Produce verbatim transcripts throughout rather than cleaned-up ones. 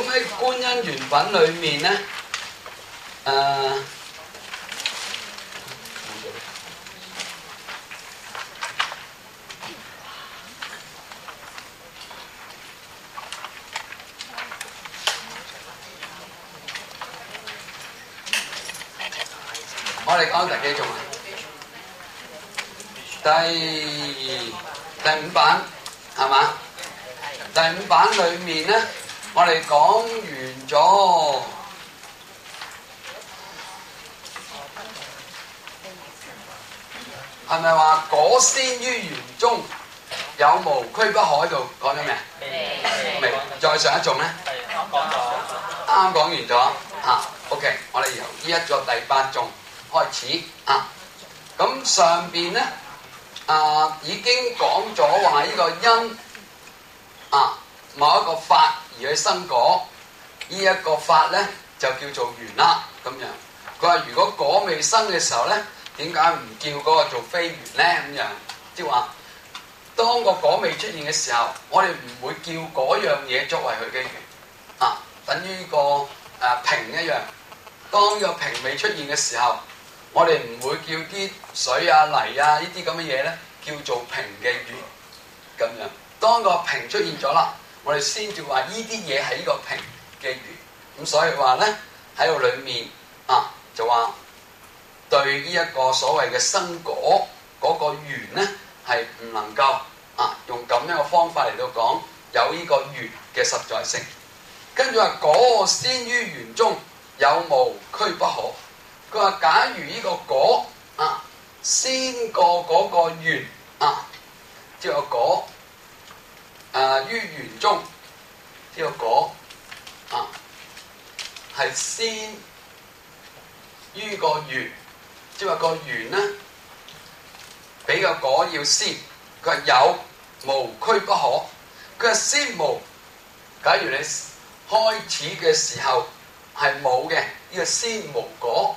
喺觀因緣品裏面咧，誒、呃，我哋講第幾種啊？第第五版係嘛？第五版裏面咧，我哋講完咗係咪話果先於緣中有無俱不可？喺度講咗未？未。再上一種咧？啱啱講完咗嚇。OK， 我哋由呢一個第八種開始啊。咁上邊咧啊已經講咗話呢個因啊某一個法而去生果，呢、這、一個法咧就叫做緣啦。咁樣佢話如果果未生嘅時候咧，點解唔叫嗰個做非緣咧？咁樣即係話當個果未出現嘅時候，我哋唔會叫嗰樣嘢作為佢嘅緣啊，等於個誒、啊、瓶一樣。當個瓶未出現嘅時候，我哋唔會叫啲水啊泥啊呢啲咁嘅嘢咧叫做瓶嘅緣咁樣。當個瓶出現咗啦，我哋先至話呢啲嘢係呢個瓶嘅緣。咁所以話咧喺度裏面啊就話對呢一個所謂嘅生果嗰個緣咧係唔能夠啊用咁樣嘅方法嚟到講有呢個緣嘅實在性。跟住話果先於緣中有無俱不可。佢話假如呢個果啊先過嗰個緣啊，即係個果誒於緣中，呢個果啊係先於個緣，即係話個緣咧比個果要先。佢話有無俱不可。佢話先無，假如你開始嘅時候係冇嘅，呢個先無果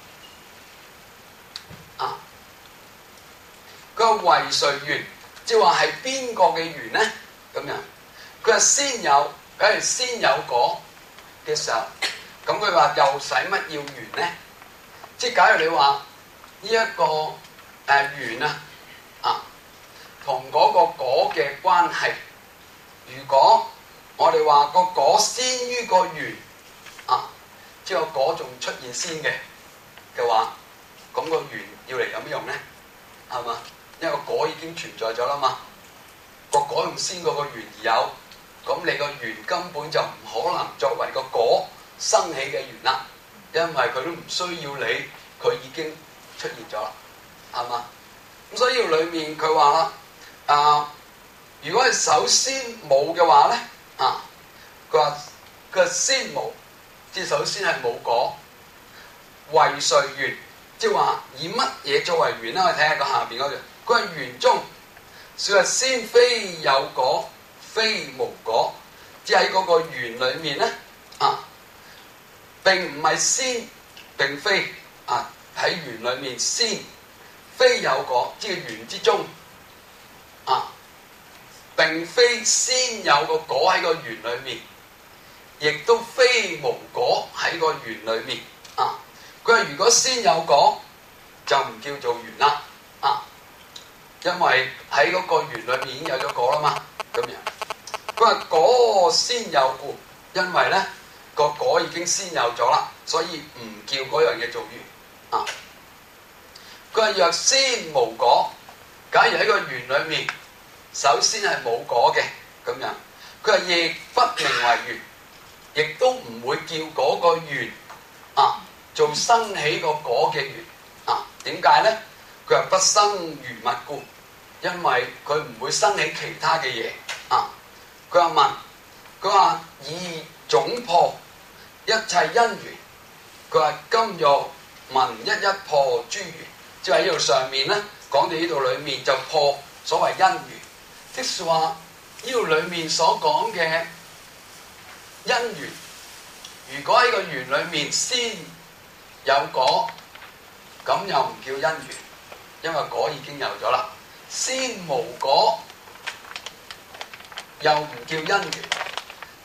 啊。佢話為誰緣，即係話係邊個嘅緣咧？咁樣佢話先有，假如先有果嘅時候，咁佢話又使乜要緣咧？即係假如你話呢一個誒緣啊啊同嗰個果嘅關係，如果我哋話個果先於個緣啊，即係個果仲出現先嘅嘅話，咁個緣要嚟有咩用咧？係嘛？因為個果已經存在咗啦嘛，個果用先過個緣而有，咁你個緣根本就唔可能作為個果生起嘅緣啦，因為佢都唔需要你，佢已經出現咗啦，係嘛？咁所以裏面佢話啦，啊，如果係首先冇嘅話咧，啊，佢話佢先無，即係首先係冇果，為誰緣？即係話以乜嘢作為緣咧？我哋睇下個下邊嗰段，佢係緣中，所以話先非有果，非無果，即係喺嗰個緣裏面咧，啊，並唔係先，並非啊喺緣裏面先，非有果，即係緣之中，啊，並非先有個果喺個緣裏面，亦都非無果喺個緣裏面，啊。佢話如果先有果就唔叫做緣啦，啊，因為喺嗰個緣裏面已經有咗果啦嘛，咁樣。佢話果先有故，因為咧個果已經先有咗啦，所以唔叫嗰樣嘢做緣，啊。佢話若先無果，假如喺個緣裏面首先係冇果嘅咁樣，佢話亦不名為緣，亦都唔會叫嗰個緣啊做生起個果嘅緣啊？點解咧？佢話不生餘物故，因為佢唔會生起其他嘅嘢啊。佢話問，佢話以總破一切因緣，佢話今日聞一一破諸緣，即係喺呢度上面咧講到呢度裏面就破所謂因緣，即是話呢度裏面所講嘅因緣，如果喺個緣裏面先有果，咁又唔叫因緣，因為果已經有咗啦。先無果又唔叫因緣，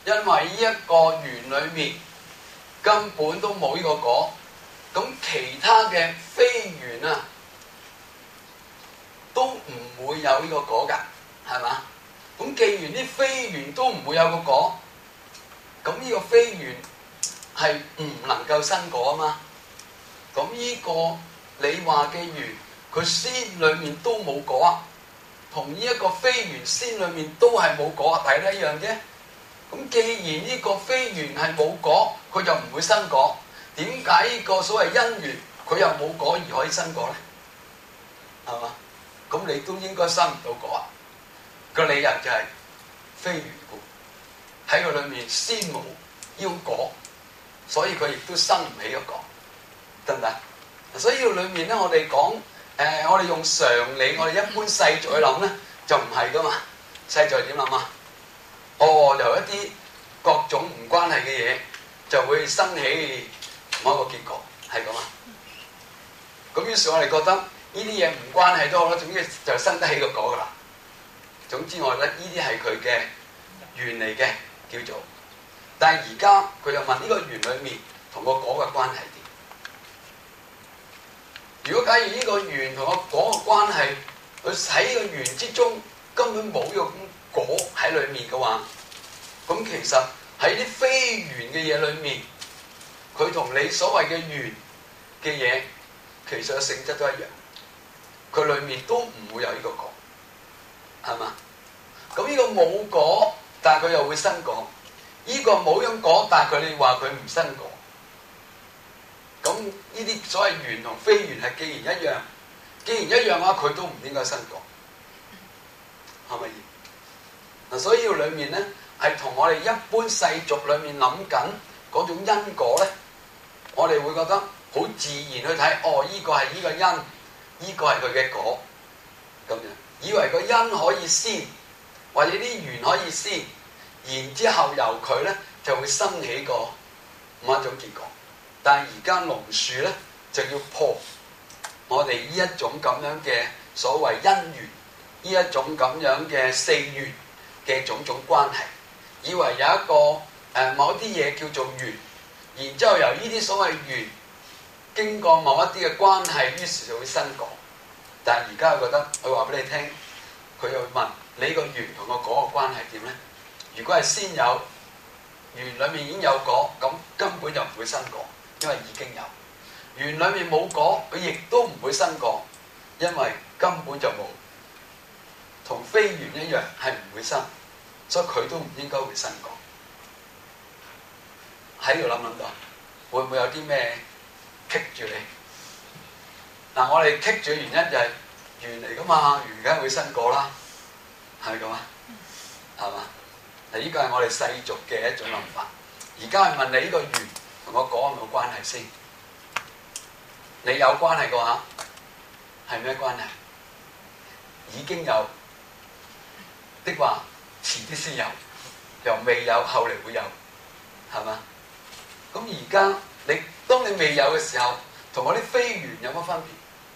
因為呢一個園裏面根本都冇呢個果，咁其他嘅非園啊都唔會有呢個果㗎，係嘛？咁既然啲非園都唔會有個果，咁呢個非園係唔能夠生果啊嘛。咁呢個你話嘅園，佢先裏面都冇果啊，同呢一個非園先裏面都係冇果，係一樣啫。咁既然呢個非園係冇果，佢就唔會生果。點解呢個所謂因園佢又冇果而可以生果咧？係嘛？咁你都應該生唔到果啊！個理由就係非緣故，喺佢裏面先冇腰果，所以佢亦都生唔起個果，得唔得？所以裏面咧，我哋講誒，我哋用常理，我哋一般世俗去諗咧，就唔係噶嘛。世俗點諗啊？哦，由一啲各種唔關係嘅嘢，就會生起某一個結果，係咁啊。咁於是我哋覺得呢啲嘢唔關係都好啦，總之就生得起個果噶啦。總之我覺得呢啲係佢嘅緣嚟嘅，叫做。但係而家佢就問呢個緣裏面同個果嘅關係點？如果假如呢個緣同個果嘅關係，佢喺個緣之中根本冇用果喺裏面嘅話，咁其實喺啲非緣嘅嘢裏面，佢同你所謂嘅緣嘅嘢，其實嘅性質都一樣，佢裏面都唔會有呢個果，係嘛？咁呢個冇果，但係佢又會生果；呢個冇樣果，但係佢哋話佢唔生果。咁呢啲所謂緣同非緣係既然一樣，既然一樣嘅話，佢都唔應該生果，係咪？嗱，所以要裏面咧係同我哋一般世俗裏面諗緊嗰種因果咧，我哋會覺得好自然去睇，哦，依個係依個因，依個係佢嘅果，咁樣以為個因可以先，或者啲緣可以先，然之後由佢咧就會生起個某一種結果。但係而家龍樹咧就要破我哋呢一種咁樣嘅所謂因緣，呢一種咁樣嘅四緣嘅種種關係，以為有一個誒、呃、某啲嘢叫做緣，然之後由呢啲所謂緣經過某一啲嘅關係，於是就會生果。但係而家佢覺得，佢話俾你聽，佢又會問你個緣同個果嘅關係點咧？如果係先有緣裏面已經有果，咁根本就唔會生果，因為已經有。緣裏面冇果，佢亦都唔會生果，因為根本就冇。同非緣一樣係唔會生，所以佢都唔應該會生果。喺度諗諗到，會唔會有啲咩棘住你？嗱、啊，我哋棘住嘅原因就係緣嚟噶嘛，緣梗係會生果啦，係咁啊，係嘛？嗱，呢個係我哋世俗嘅一種諗法。而家係問你呢個緣同個果有冇關係先？你有關係嘅話，係咩關係？已經有的話，遲啲先有，由未有後嚟會有，係嘛？咁而家你當你未有嘅時候，同嗰啲非緣有乜分別？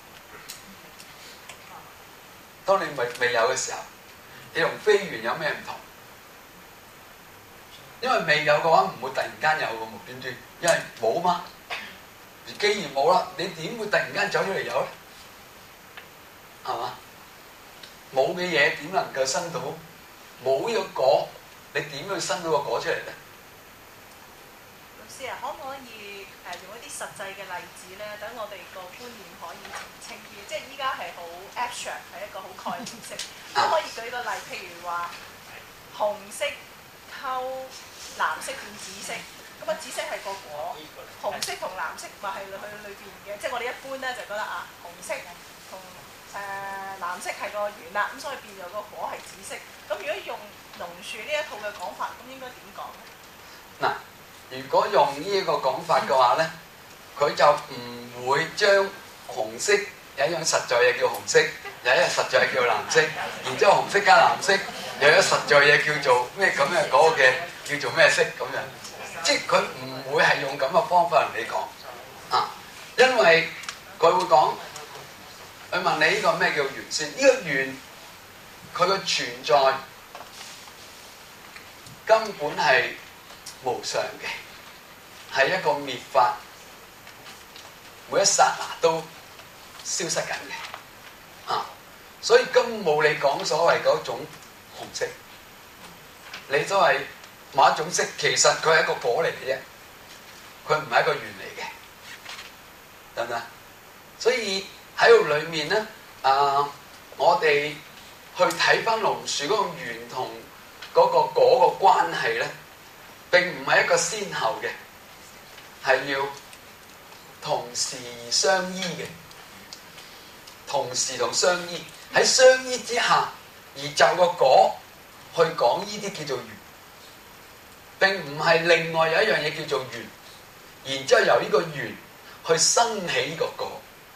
當你未未有嘅時候，你同非緣有咩唔同？因為未有嘅話，唔會突然間有個無端端，因為冇嘛。既然冇啦，你點會突然間走出嚟有咧？係嘛？冇嘅嘢點能夠生到？冇呢個果，你點去生到個果出嚟咧？ 老師啊，可唔可以誒用一啲實際嘅例子咧？等我哋個觀念可以澄清啲。即係依家係好 abstract，係一個好概念式。可唔可以舉個例？譬如話紅色溝藍色變紫色。咁啊，紫色係個果，紅色同藍色咪係佢裏邊嘅，即係我哋一般咧就覺得啊，紅色同誒、呃、藍色係個緣啦，咁所以變咗個果係紫色。咁如果用龍樹呢一套嘅講法，咁應該點講咧？嗱， 如果用呢一個講法嘅話咧，佢就唔會將紅色有一樣實在嘢叫紅色，有一樣實在嘢叫藍色，然之後紅色加藍色，有一實在嘢叫做咩咁嘅嗰個嘅叫做咩色咁樣。即係佢唔會係用咁嘅方法同你講啊，因為佢會講，佢問你呢個咩叫緣先？呢個緣佢嘅存在根本係無常嘅，係一個滅法，每一剎那都消失緊嘅啊！所以根本冇你講所謂嗰種紅色，你都係某一種色，其實佢係一個果嚟嘅啫，佢唔係一個緣嚟嘅，得唔得？所以喺度裏面咧，啊，我哋去睇翻龍樹嗰個緣同嗰個果個關係咧，並唔係一個先後嘅，係要同時而相依嘅，同時同相依，喺相依之下而就個果去講呢啲叫做緣，並唔係另外有一樣嘢叫做緣，然之後由呢個緣去生起呢個果，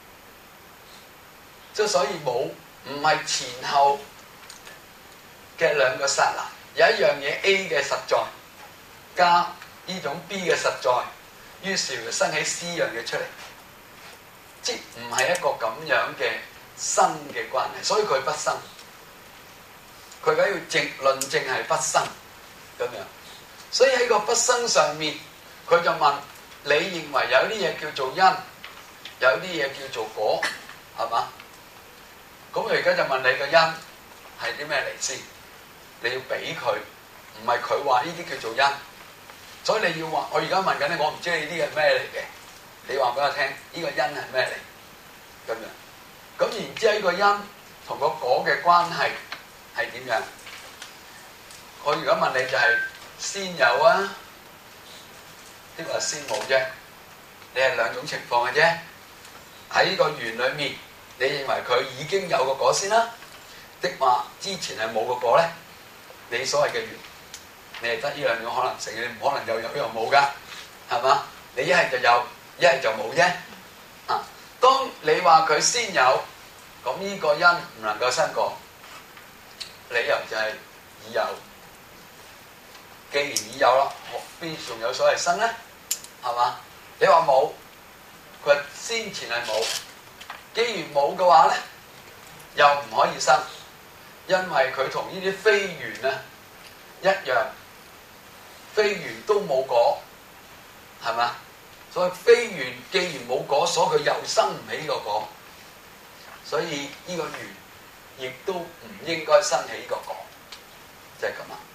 即係所以冇唔係前後嘅兩個剎那，有一樣嘢 A 嘅實在加呢種 B 嘅實在，於是就生起 C 樣嘅出嚟，即唔係一個咁樣嘅生嘅關係，所以佢不生。佢梗要證論證係不生咁樣，所以喺個不生上面，佢就問你認為有啲嘢叫做因，有啲嘢叫做果，係嘛？咁佢而家就問你個因係啲咩嚟先？你要俾佢，唔係佢話呢啲叫做因，所以你要話我而家問緊你，我唔知你呢啲係咩嚟嘅，你話俾我聽，呢個因係咩嚟？咁樣，咁然之後呢個因同個果嘅關係係點樣？我而家問你就係先有啊，呢個係先冇啫，你係兩種情況嘅啫。喺呢個緣裏面，你認為佢已經有個果先啦，的話之前係冇個果咧？你所謂嘅緣，你係得呢兩種可能性，你唔可能又有又冇噶，係嘛？你一係就有，一係就冇啫。啊，當你話佢先有，咁呢個因唔能夠生果，理由就係已有。既然已有啦，邊仲有所謂生咧？係嘛？你話冇，佢話先前係冇。既然冇嘅話咧，又唔可以生。因為佢同呢啲非緣啊一樣，非緣都冇果，係嘛？所以非緣既然冇果，所以佢又生唔起呢個果，所以呢個緣亦都唔應該生起呢個果，就係咁啊。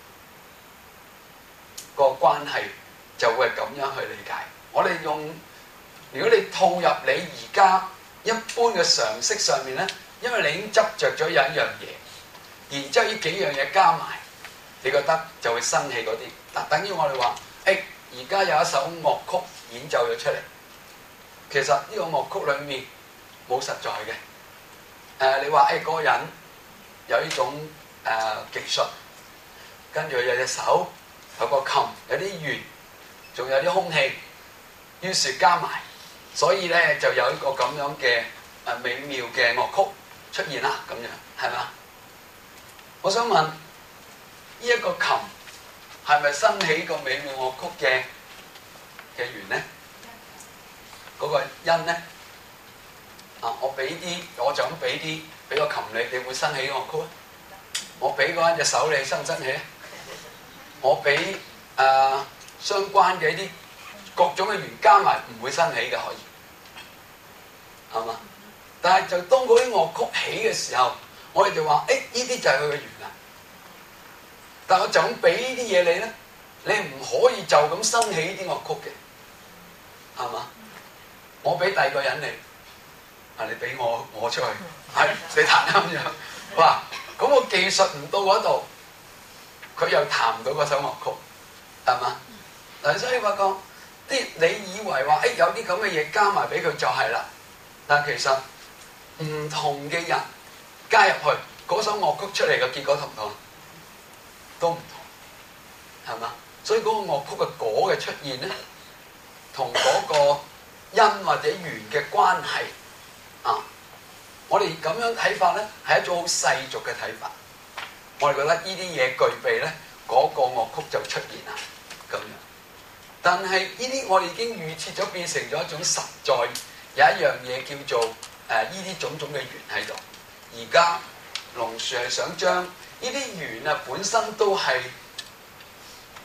個關係就會係咁樣去理解。我哋用，如果你套入你而家一般嘅常識上面咧，因為你已經執着咗有一樣嘢。然之後呢幾樣嘢加埋，你覺得就會生起嗰啲。嗱，等於我哋話，誒而家有一首樂曲演奏咗出嚟，其實呢個樂曲裏面冇實在嘅。誒、呃，你話誒嗰個人有呢種誒、呃、技術，跟住有隻手，有個琴，有啲弦，仲有啲空氣，於是加埋，所以咧就有一個咁樣嘅誒美妙嘅樂曲出現啦，咁樣係嘛？我想問，呢、這、一個琴係咪生起個美妙樂曲嘅嘅緣咧？嗰、那個因咧？啊，我俾啲，我就咁俾啲，俾個琴你，你會生起樂曲啊？我俾嗰隻手你，生唔生起咧？我俾誒、呃、相關嘅一啲各種嘅緣加埋，唔會生起嘅，可以係嘛？但係就當嗰啲樂曲起嘅時候，我哋就話：誒呢啲就係佢嘅緣啦。但係我就咁俾呢啲嘢你咧，你唔可以就咁生起呢啲樂曲嘅，係嘛？我俾第二個人你，啊你俾我我出去，係你彈啱樣，哇！咁我技術唔到嗰度，佢又彈唔到嗰首樂曲，係嘛？嗱，所以發覺啲你以為話誒有啲咁嘅嘢加埋俾佢就係啦，但係其實唔同嘅人加入去嗰首樂曲出嚟嘅結果同唔同？都唔同，係嘛？所以嗰個樂曲嘅果嘅出現咧，同嗰個因或者緣嘅關係啊，我哋咁樣睇法咧，係一種好世俗嘅睇法。我哋覺得呢啲嘢具備咧，嗰個樂曲就出現啦，咁樣。但係呢啲我哋已經預設咗，變成咗一種實在，有一樣嘢叫做誒呢啲種種嘅緣喺度。而家龍樹係想將呢啲緣啊，本身都係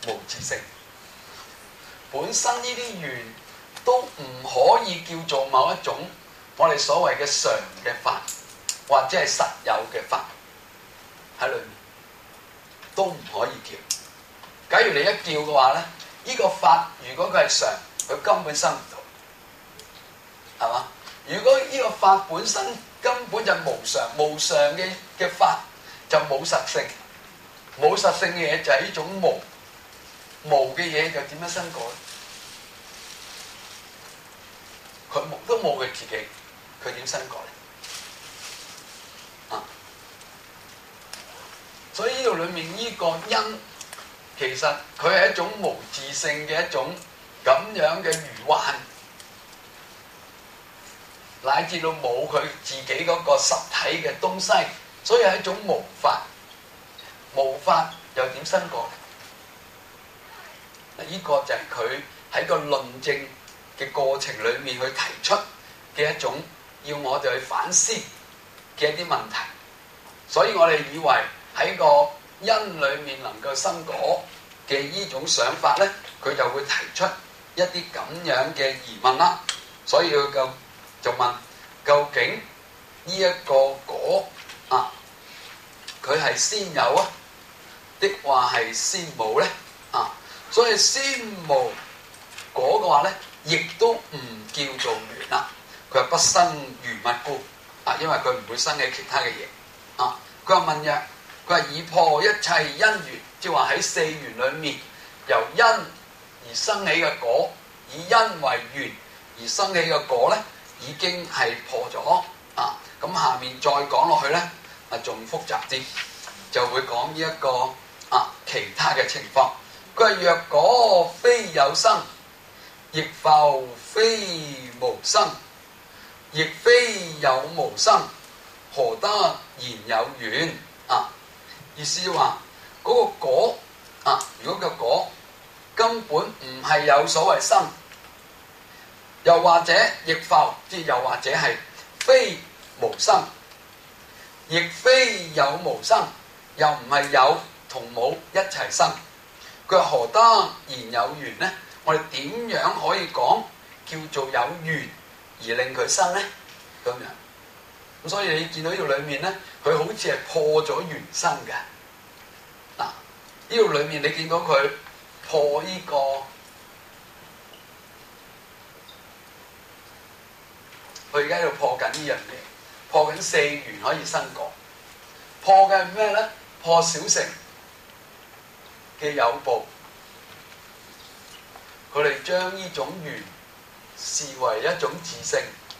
無自性。本身呢啲緣都唔可以叫做某一種我哋所謂嘅常嘅法，或者係實有嘅法喺裏面，都唔可以叫。假如你一叫嘅話咧，呢、呢個法如果佢係常，佢根本生唔到，係嘛？如果呢個法本身根本就無常，無常嘅嘅法就冇實性，冇實性嘅嘢就係呢種無，無嘅嘢就點樣生果咧？佢冇都冇佢自己，佢點生果咧？啊！所以呢度裏面呢個因，其實佢係一種無自性嘅一種咁樣嘅愚幻，乃至到冇佢自己嗰個實體嘅東西，所以係一種無法。無法又點生果咧？嗱，呢個就係佢喺個論證嘅過程裏面去提出嘅一種要我哋去反思嘅一啲問題，所以我哋以為喺個因裏面能夠生果嘅呢種想法咧，佢就會提出一啲咁樣嘅疑問啦。所以佢就就問究竟呢一個果啊，佢係先有啊，的話係先冇咧啊？所以先無果嘅話咧，亦都唔叫做緣啦。佢話不生餘物故啊，因為佢唔會生起其他嘅嘢啊。佢話問曰，佢話以破一切因緣，即係話喺四緣裏面由因而生起嘅果，以因為緣而生起嘅果咧，已經係破咗啊。咁下面再講落去咧，啊仲複雜啲，就會講呢一個啊其他嘅情況。佢話若果非有生，亦復非無生，亦非有無生，何得言有緣啊？意思話嗰、那個果啊，如果個果根本唔係有所謂生，又或者亦復，即係又或者係非無生，亦非有無生，又唔係有同冇一齊生，佢話何得言有緣呢？我哋點樣可以講叫做有緣而令佢生呢？咁樣咁，所以你見到呢度裏面咧，佢好似係破咗緣生嘅。嗱，呢度裏面你見到佢破呢個，佢而家喺度破緊呢樣嘢，破緊四緣可以生果。破嘅係咩咧？破小乘嘅有部。佢哋將呢種緣視為一種自性，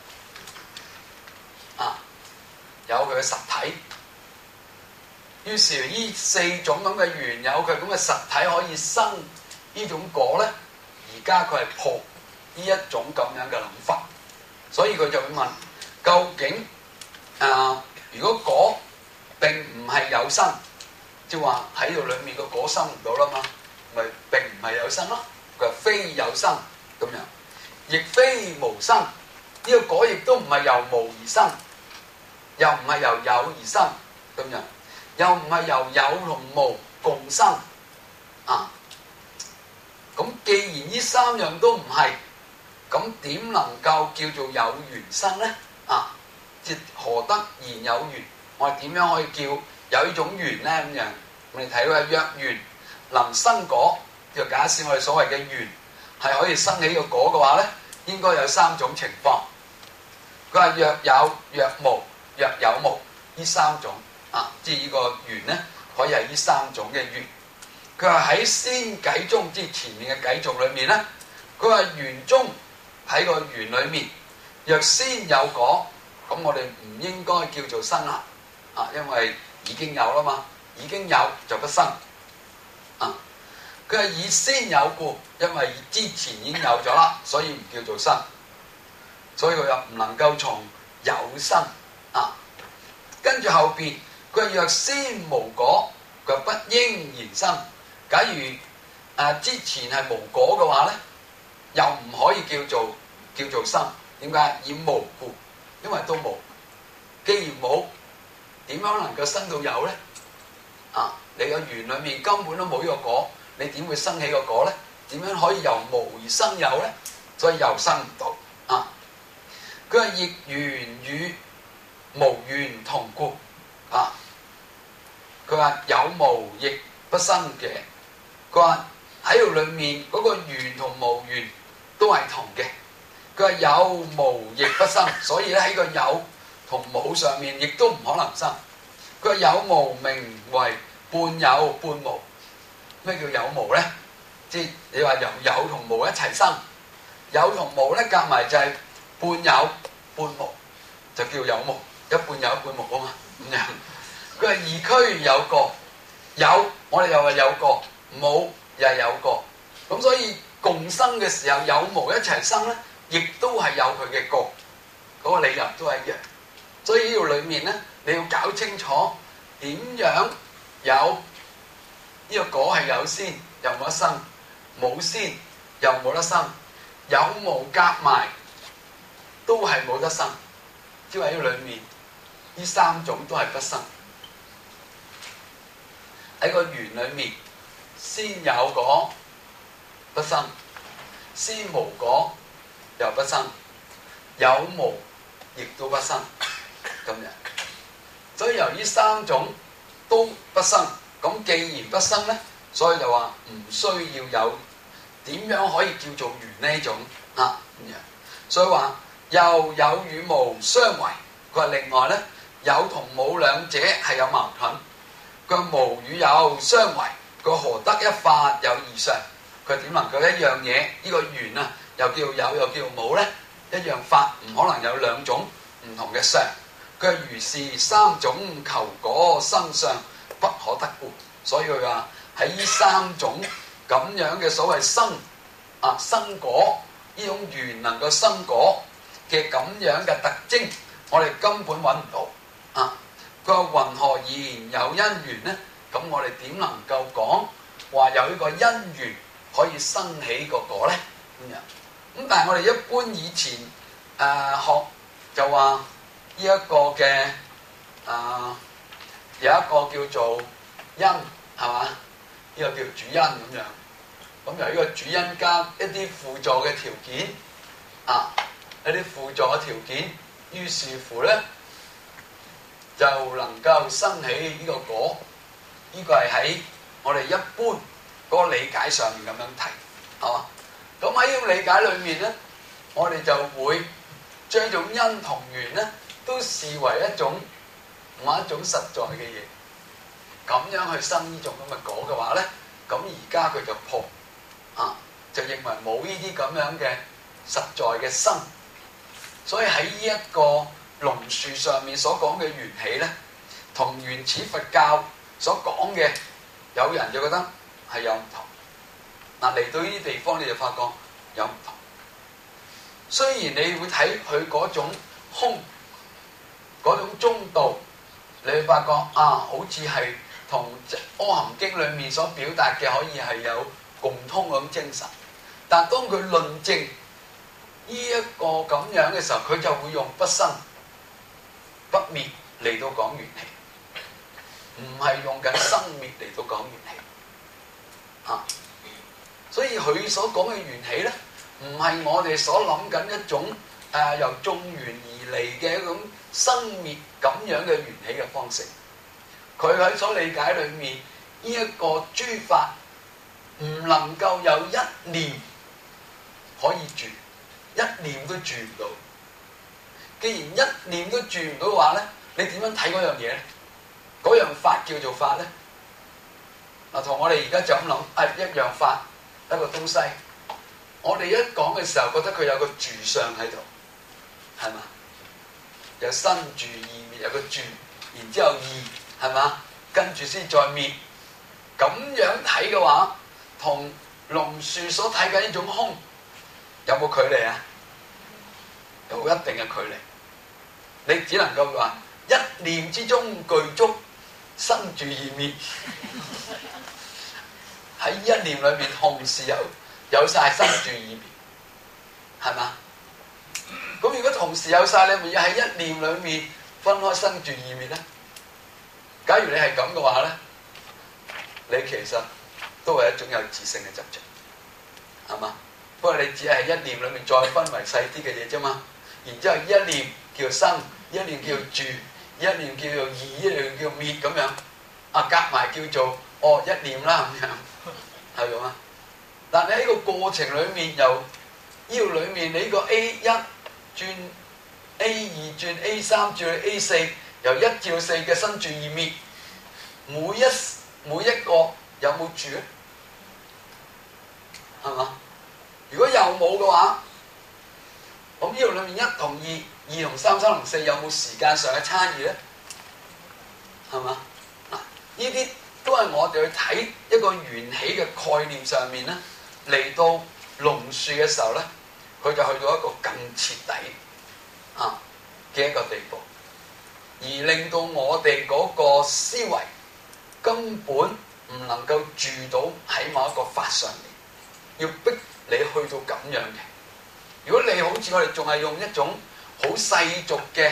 啊，有佢嘅實體。於是呢四種咁嘅緣有佢咁嘅實體可以生呢種果咧，而家佢係破呢一種咁樣嘅諗法，所以佢就會問：究竟啊、呃，如果果並唔係有生，即係話喺度裡面個果生唔到啦嘛，咪並唔係有生咯。佢話非有生咁樣，亦非無生。呢、這個果亦都唔係由無而生，又唔係由有而生咁樣，又唔係由有同無共生啊。咁既然呢三樣都唔係，咁點能夠叫做有緣生咧？啊，即何得言有緣？我哋點樣可以叫有呢種緣咧？咁樣我哋睇佢若緣能生果。就假設我哋所謂嘅緣係可以生起個果嘅話咧，應該有三種情況。佢話若有、若無、若有無呢三種啊，即係呢個緣咧可以係呢三種嘅緣。佢話喺先偈中，即係前面嘅偈頌裏面咧，佢話緣中喺個緣裏面，若先有果，咁我哋唔應該叫做生啦啊，因為已經有啦嘛，已經有就不生啊。佢係以先有故，因為之前已經有咗啦，所以唔叫做生，所以佢又唔能夠從有生啊。跟住後邊，佢若先無果，佢不應言生。假如誒、啊、之前係無果嘅話咧，又唔可以叫做叫做生。點解？以無故，因為都無。既然冇，點樣能夠生到有咧？啊，你個緣裏面根本都冇呢個果。 你點會生起個果咧？點樣可以由無而生有咧？所以又生唔到啊！佢話亦緣與無緣同故啊！佢話有無亦不生嘅。佢話喺度裏面嗰個緣同無緣都係同嘅。佢話有無亦不生，所以咧喺個有同冇上面亦都唔可能生。佢話有無名為半有半無。咩叫有無咧？即係你話由有同無一齊生，有同無咧夾埋就係半有半無，就叫有無，一半有一半無啊嘛咁樣。佢係二區有個，有我哋又話有個，冇又係有個，咁所以共生嘅時候有無一齊生咧，亦都係有佢嘅個，嗰、那個理由都係一樣。所以呢度裏面咧，你要搞清楚點樣有呢、這個果係有先又冇得生，冇先又冇得生，有無夾埋都係冇得生，即係喺裏面呢三種都係不生。喺個緣裏面，先有果不生，先無果又不生，有無亦都不生咁樣。所以由於三種都不生，咁既然不生咧，所以就話唔需要有點樣可以叫做緣呢種啊咁樣。所以話又有與無相違。佢話另外咧，有同冇兩者係有矛盾。佢話無與有相違，佢何得一法有二相？佢點能夠一樣嘢呢、這個緣啊，又叫有又叫冇咧？一樣法唔可能有兩種唔同嘅相。佢話如是三種求果生相不可得故。所以佢話喺呢三種咁樣嘅所謂生啊生果呢種緣能夠生果嘅咁樣嘅特徵，我哋根本揾唔到啊！佢話云何言有因緣咧？咁我哋點能夠講話有呢個因緣可以生起個果咧？咁樣咁，但係我哋一般以前誒、呃、學就話呢一個嘅誒、呃、有一個叫做因係嘛？呢、這個叫主因咁樣。咁由呢個主因加一啲輔助嘅條件啊，一啲輔助嘅條件，於是乎咧，就能夠生起呢個果，呢、這個係喺我哋一般嗰個理解上面咁樣提，係嘛？咁喺呢個理解裏面咧，我哋就會將一種因同緣咧，都視為一種某一種實在嘅嘢，咁樣去生呢種咁嘅果嘅話咧，咁而家佢就破啊，就認為冇呢啲咁樣嘅實在嘅生，所以喺呢一個龍樹上面所講嘅緣起咧，同原始佛教所講嘅，有人就覺得係有唔同。嗱，嚟到呢啲地方你就發覺有唔同。雖然你會睇佢嗰種空，嗰種中道，你會發覺啊，好似係同《阿含經》裏面所表達嘅可以係有共通嗰種精神。但當佢論證呢一個咁樣嘅時候，佢就會用不生不滅嚟到講緣起，唔係用緊生滅嚟到講緣起啊！所以佢所講嘅緣起咧，唔係我哋所諗緊一種誒、呃、由眾緣而嚟嘅一種生滅咁樣嘅緣起嘅方式。佢喺所理解裏面，呢、這、一個諸法唔能夠有一念可以住，一念都住唔到。既然一念都住唔到嘅話咧，你點樣睇嗰樣嘢咧？嗰樣法叫做法咧？嗱，同我哋而家就咁諗，啊一樣法一個東西，我哋一講嘅時候覺得佢有個住相喺度，係嘛？有生住異滅，有個住，然之後異，係嘛？跟住先再滅。咁樣睇嘅話，同龍樹所睇緊呢種空有冇距離啊？有一定嘅距離。你只能夠話一念之中具足生住異滅，喺一念裏面同時有有曬生住異滅，係嘛？咁如果同時有曬，你咪要喺一念裏面分開生住異滅咧？假如你係咁嘅話咧，你其實都係一種有自性嘅執着，係嘛？不過你只係一念裏面再分為細啲嘅嘢啫嘛。然之後一念叫生，一念叫住，一念叫做異，一念叫滅咁樣。啊，夾埋叫做哦一念啦咁樣，係咁啊。但係喺個過程裏面，由呢度裏面你呢個 A 一轉 A 二轉 A 三轉去 A 四，由一至到四嘅生住異滅，每一每一個有冇住咧？係嘛？如果又冇嘅話，咁呢度裏面一同二、二同三、三同四有冇時間上嘅差異咧？係嘛？嗱，呢啲都係我哋去睇一個緣起嘅概念上面咧，嚟到龍樹嘅時候咧，佢就去到一個更徹底啊嘅一個地步，而令到我哋嗰個思維根本唔能夠住到喺某一個法上面，要逼你去到咁樣嘅。如果你好似我哋仲係用一種好世俗嘅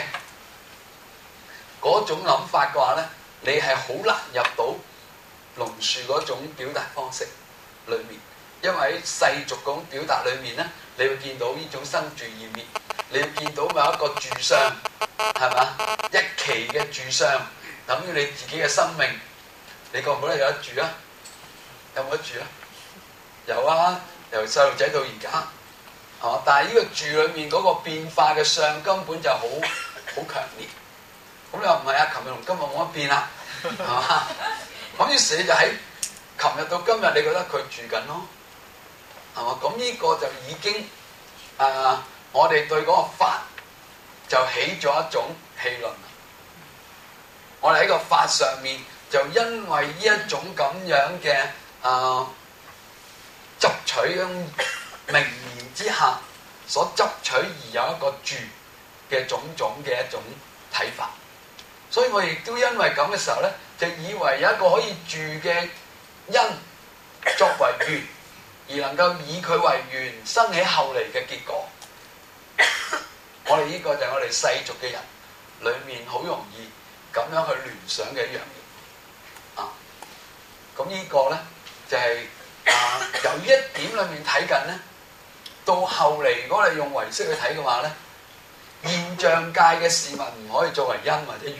嗰種諗法嘅話咧，你係好難入到龍樹嗰種表達方式裏面，因為喺世俗嗰種表達裏面咧，你會見到呢種生住異滅，你會見到某一個住相，係嘛？一期嘅住相等於你自己嘅生命，你覺唔覺得有得住啊？有冇得住啊？有啊，由細路仔到而家。哦，但係呢個住裏面嗰個變化嘅相根本就好好強烈。咁你話唔係啊？琴日同今日冇乜變啦，係嘛？咁於是你就喺琴日到今日，你覺得佢住緊咯，係嘛？咁呢個就已經誒、呃，我哋對嗰個法就起咗一種氣論。我哋喺個法上面就因為呢一種咁樣嘅誒、呃、執取咁名言之下所執取而有一個住嘅種種嘅一種睇法，所以我亦都因為咁嘅時候咧，就以為有一個可以住嘅因作為緣，而能夠以佢為緣生起後嚟嘅結果。我哋呢個就係我哋世俗嘅人裏面好容易咁樣去聯想嘅一樣嘢啊！咁呢個咧就係、是、啊由呢一點裏面睇緊咧。到後嚟，如果你用唯識去睇嘅話咧，現象界嘅事物唔可以作為因或者緣。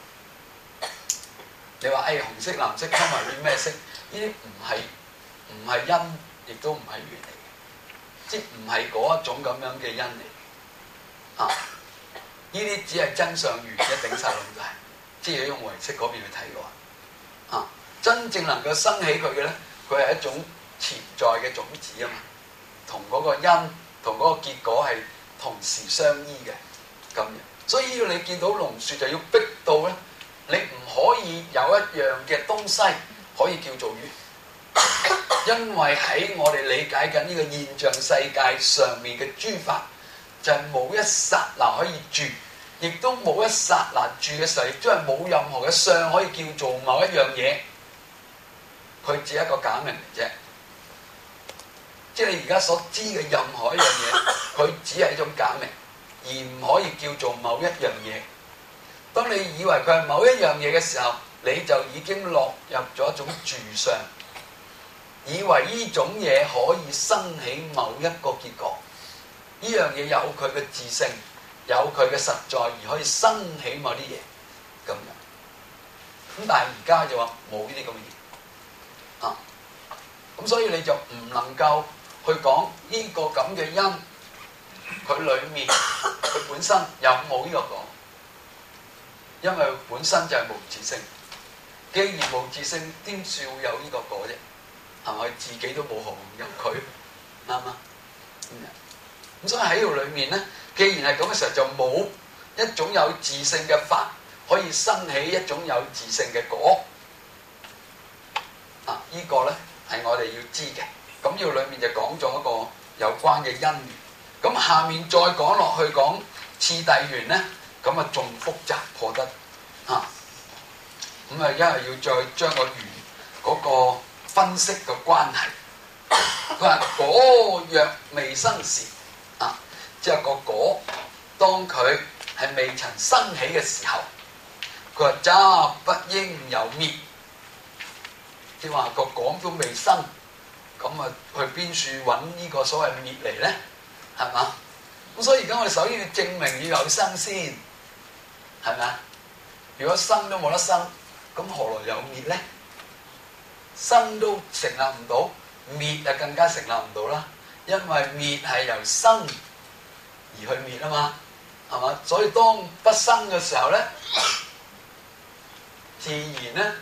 你話誒、哎、紅色、藍色溝埋啲咩色？呢啲唔係唔係因，亦都唔係緣嚟嘅，即係唔係嗰一種咁樣嘅因嚟。啊，呢啲只係真相緣嘅頂晒籠就係，即係用唯識嗰邊去睇嘅話，啊，真正能夠生起佢嘅咧，佢係一種潛在嘅種子啊嘛。同嗰個因同嗰個結果係同時相依嘅咁樣，所以要你見到龍樹就要逼到咧，你唔可以有一樣嘅東西可以叫做緣，因為喺我哋理解緊呢個現象世界上面嘅諸法，就係、是、冇一剎那可以住，亦都冇一剎那住嘅時候，亦都係冇任何嘅相可以叫做某一樣嘢，佢只係一個假名嚟啫。即係你而家所知嘅任何一樣嘢，佢只係一種假名，而唔可以叫做某一樣嘢。當你以為佢係某一樣嘢嘅時候，你就已經落入咗一種住相，以為呢種嘢可以生起某一個結果。呢樣嘢有佢嘅自性，有佢嘅實在，而可以生起某啲嘢咁樣。咁但係而家就話冇呢啲咁嘅嘢啊，咁所以你就唔能夠去講呢個咁嘅因，佢裏面佢本身有冇呢個果？因為本身就係無自性。既然無自性，點算會有呢個果啫？係咪自己都冇可能有佢？啱嗎？咁所以喺度裏面咧，既然係咁嘅時候，就冇一種有自性嘅法可以生起一種有自性嘅果。啊，呢個咧係我哋要知嘅。咁呢度裏面就講咗一個有關嘅因緣，咁下面再講落去講次第緣咧，咁啊仲複雜破得啊，咁啊因為要再將個緣嗰個分析嘅關係，佢話果若未生時啊，即係個果當佢係未曾生起嘅時候，佢話則不應有滅。 即係話個果都未生，咁啊去邊處揾呢個所謂滅嚟咧？係嘛？咁所以而家我哋首先要證明要有生先，係咪啊？如果生都冇得生，咁何來有滅咧？生都成立唔到，滅就更加成立唔到啦。因為滅係由生而去滅啊嘛，係嘛？所以當不生嘅時候咧，自然咧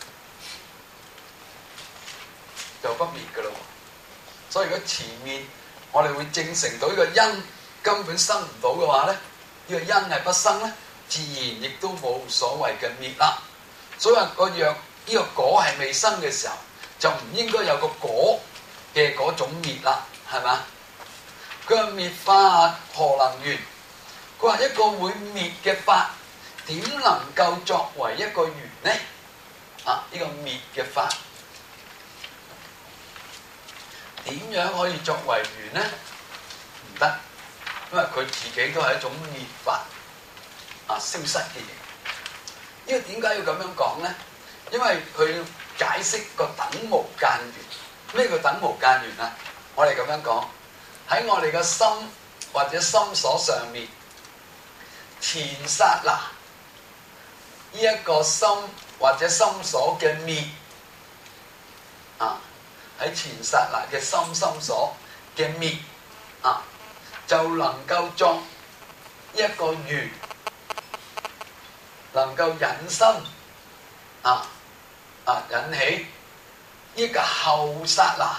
就不滅㗎咯。所以如果前面我哋會證成到呢個因根本生唔到嘅話咧，呢、呢個因係不生咧，自然亦都冇所謂嘅滅啦。所以話個藥呢個果係未生嘅時候，就唔應該有個果嘅嗰種滅啦，係嘛？佢話滅法何能緣？佢話一個會滅嘅法，點能夠作為一個緣呢？啊，呢、呢個滅嘅法點樣可以作為緣呢？唔得，因為佢自己都係一種滅法啊，消失嘅嘢。呢個點解要咁樣講咧？因為佢解釋個等無間緣。咩叫等無間緣啊？我哋咁樣講，喺我哋嘅心或者心所上面，前剎那呢一個心或者心所嘅滅啊，喺前剎那嘅心心所嘅滅啊，就能夠作一個緣，能夠引申啊啊引起呢個後剎那，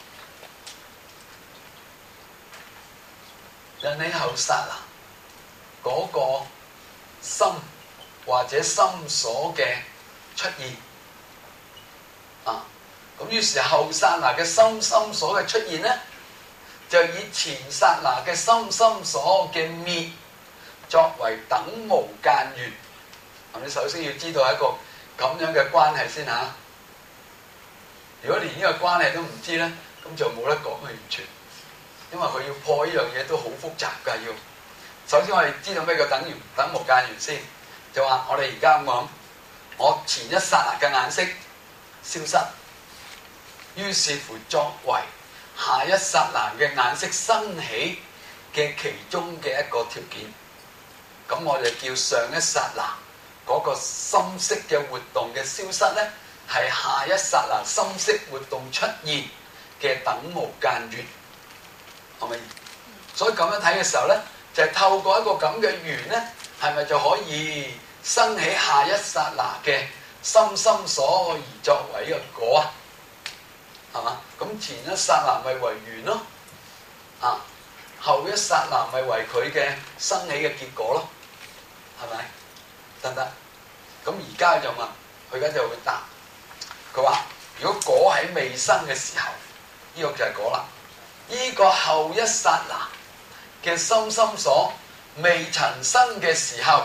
引起後剎那嗰個心或者心所嘅出現啊，咁於是後剎那嘅心心所嘅出現咧，就以前剎那嘅心心所嘅滅作為等無間緣。咁你首先要知道一個咁樣嘅關係先嚇。如果連呢個關係都唔知咧，咁就冇得講嘅完全。因為佢要破呢樣嘢都好複雜㗎，要首先我哋知道咩叫等緣等無間緣先，就話我哋而家咁講，我前一剎那嘅眼色消失，於是乎作為下一剎那嘅眼色生起嘅其中嘅一個條件，咁我哋叫上一剎那嗰個心識嘅活動嘅消失咧，係下一剎那心識活動出現嘅等無間緣，係咪？所以咁樣睇嘅時候咧，就係透過一個咁嘅緣咧，係咪就可以生起下一剎那嘅心心所而作為一個果啊？係嘛？咁前一剎那咪為緣咯，啊，後一剎那咪為佢嘅生起嘅結果咯，係咪？得唔得？咁而家就問，佢而家就會答，佢話：如果果喺未生嘅時候，呢、這個就係果啦。呢、這個後一剎那嘅心心所未曾生嘅時候，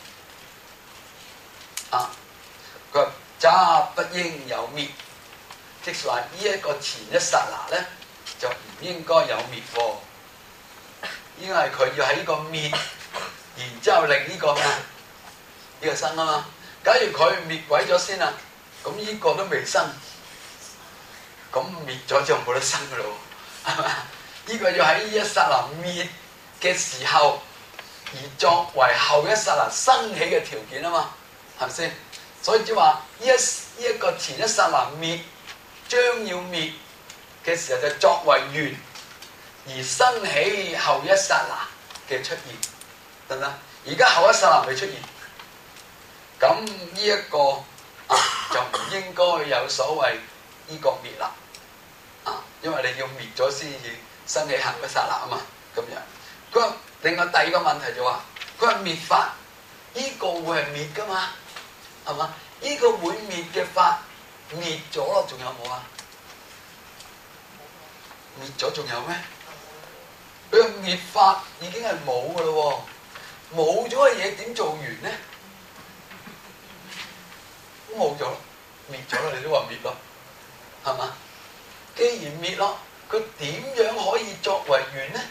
啊，佢話則不應有滅，即係話呢一個前一剎那咧，就唔應該有滅喎，因為佢要喺呢個滅，然之後令呢個咩？呢個生啊嘛。假如佢滅鬼咗先啊，咁呢個都未生，咁滅咗就冇得生噶咯，係嘛？呢個要喺呢一剎那滅嘅時候，而作為後一剎那生起嘅條件啊嘛，係咪先？所以即係話呢一呢一個前一剎那滅，將要滅嘅時候就作為緣，而生起後一剎那嘅出現，得唔得？而家後一剎那未出現。咁呢一個啊就唔應該有所謂呢個滅啦，啊，因為你要滅咗先至生起後一剎那啊嘛，咁樣。佢話另外第二個問題就話，佢話滅法呢、這個會係滅噶嘛，係嘛？呢、這個會滅嘅法滅咗咯，仲有冇啊？滅咗仲有咩？佢話滅法已經係冇噶咯喎，冇咗嘅嘢點做緣咧？冇咗咯，滅咗啦！你都話滅咯，係嘛？既然滅咯，佢點樣可以作為緣呢？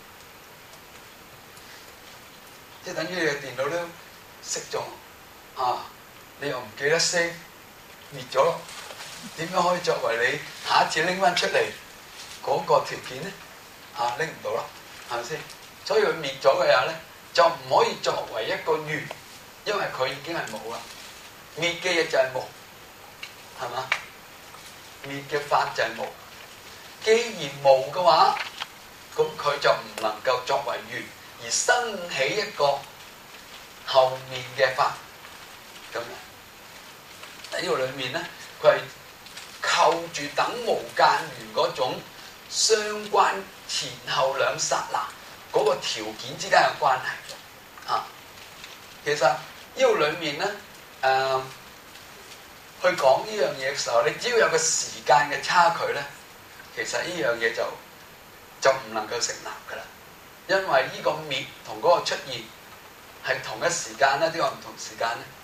即係等於你嘅電腦都熄咗啊！你又唔記得熄，滅咗咯， 點樣可以作為你下一次拎翻出嚟嗰個條件咧？啊，拎唔到啦，係咪先？所以佢滅咗嘅嘢咧，就唔可以作為一個緣，因為佢已經係冇啦。滅嘅嘢就係無，係嘛？滅嘅法就係無。既然無嘅話，咁佢就唔能夠作為緣，而生起一個後面嘅法。咁喺呢度裏面咧，佢係扣住等無間緣嗰種相關前後兩剎那嗰個條件之間嘅關係。啊，其實呢度裏面咧，誒、呃、去講呢樣嘢嘅時候，你只要有個時間嘅差距咧，其實呢樣嘢就就唔能夠成立㗎啦。因為呢個滅同嗰個出現係同一時間咧，點解唔同時間咧？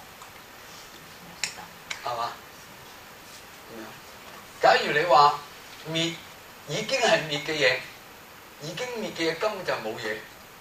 係嘛？咁樣，假如你話滅已經係滅嘅嘢，已經滅嘅嘢根本就冇嘢，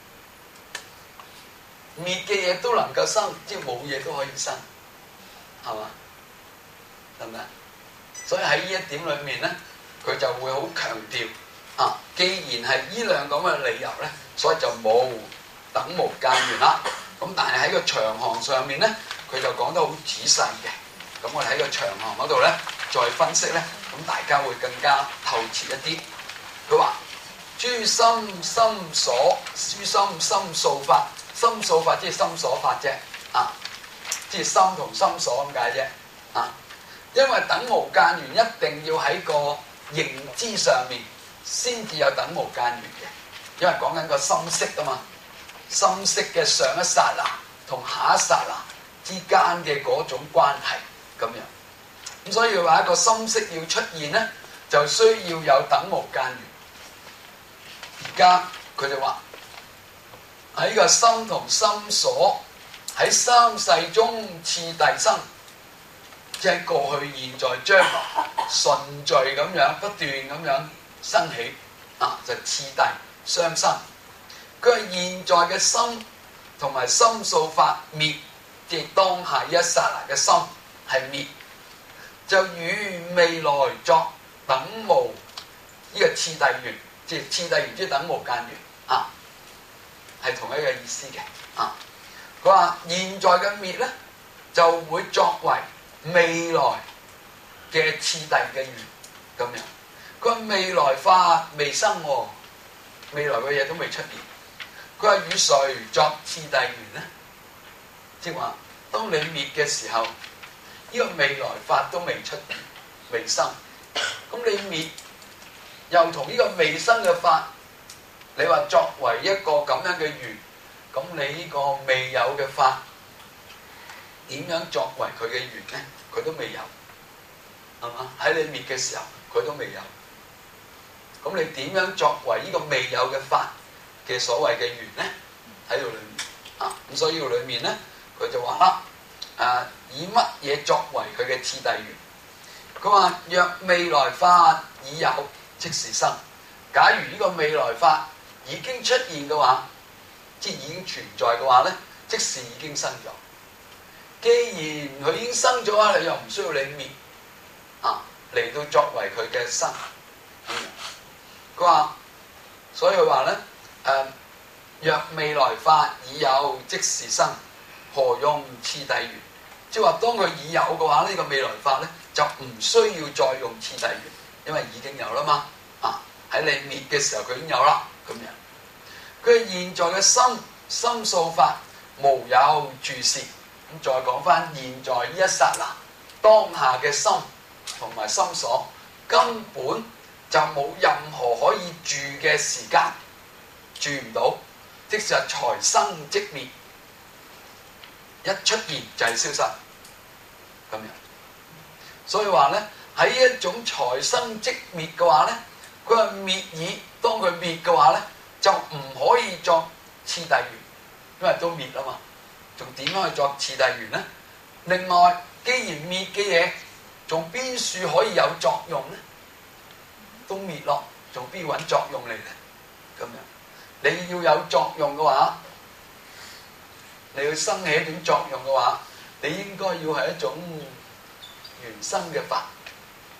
滅嘅嘢都能夠生，即係冇嘢都可以生，係嘛？係咪啊？所以喺呢一點裏面咧，佢就會好強調啊，既然係呢兩個咁嘅理由咧，所以就冇等無間緣啦。咁但係喺個長行上面咧，佢就講得好仔細嘅。咁我哋喺個長行嗰度咧，再分析咧，咁大家會更加透徹一啲。佢話：諸心心所，諸心心數法，心數法即係心所法啫，啊，即係心同心所咁解啫，啊，因為等無間緣一定要喺個認知上面先至有等無間緣嘅，因為講緊個心識啊嘛，心識嘅上一剎那同下一剎那之間嘅嗰種關係。咁樣，咁所以話一個心識要出現咧，就需要有等無間緣。而家佢就話喺個心同心所喺三世中次第生，即係過去、現在、將來順序咁樣不斷咁樣生起，啊，就次第相生。佢係現在嘅心同埋心數法滅，即係當下一剎那嘅心。係滅，就與未來作等無呢、這個次第緣，即係次第緣即係等無間緣啊，係同一個意思嘅啊。佢話現在嘅滅咧，就會作為未來嘅次第嘅緣咁樣。佢話未來法未生喎，未來嘅嘢都未出現。佢話與誰作次第緣咧？即係話當你滅嘅時候。呢個未來法都未出現未生，咁你滅又同呢個未生嘅法，你話作為一個咁樣嘅緣，咁你呢個未有嘅法點樣作為佢嘅緣咧？佢都未有，係嘛？喺你滅嘅時候，佢都未有，咁你點樣作為呢個未有嘅法嘅所謂嘅緣咧？喺度裏面啊，咁所以呢度裏面咧，佢就話啦，誒、啊。以乜嘢作為佢嘅次第緣？佢話：若未來法已有，即是生。假如呢個未來法已經出現嘅話，即係已經存在嘅話咧，即是已經生咗。既然佢已經生咗啊，你又唔需要你滅啊嚟到作為佢嘅生。佢話，所以佢話咧誒，若未來法已有，即是生，何用次第緣？即係話，當佢已有嘅話，呢、這個未來法咧就唔需要再用次第緣，因為已經有啦嘛。啊，喺你滅嘅時候佢已經有啦，咁樣。佢現在嘅心心數法無有住事，咁再講翻現在呢一剎那當下嘅心同埋心所根本就冇任何可以住嘅時間，住唔到，即使係財生即滅。一出現就係消失，咁樣，所以話咧喺一種財生即滅嘅話咧，佢話滅已，當佢滅嘅話咧，就唔可以作次第緣，因為都滅啊嘛，仲點樣去作次第緣咧？另外，既然滅嘅嘢，仲邊處可以有作用咧？都滅落，仲邊揾作用嚟咧？咁樣，你要有作用嘅話。你要生起一種作用嘅話，你應該要係一種原生嘅法，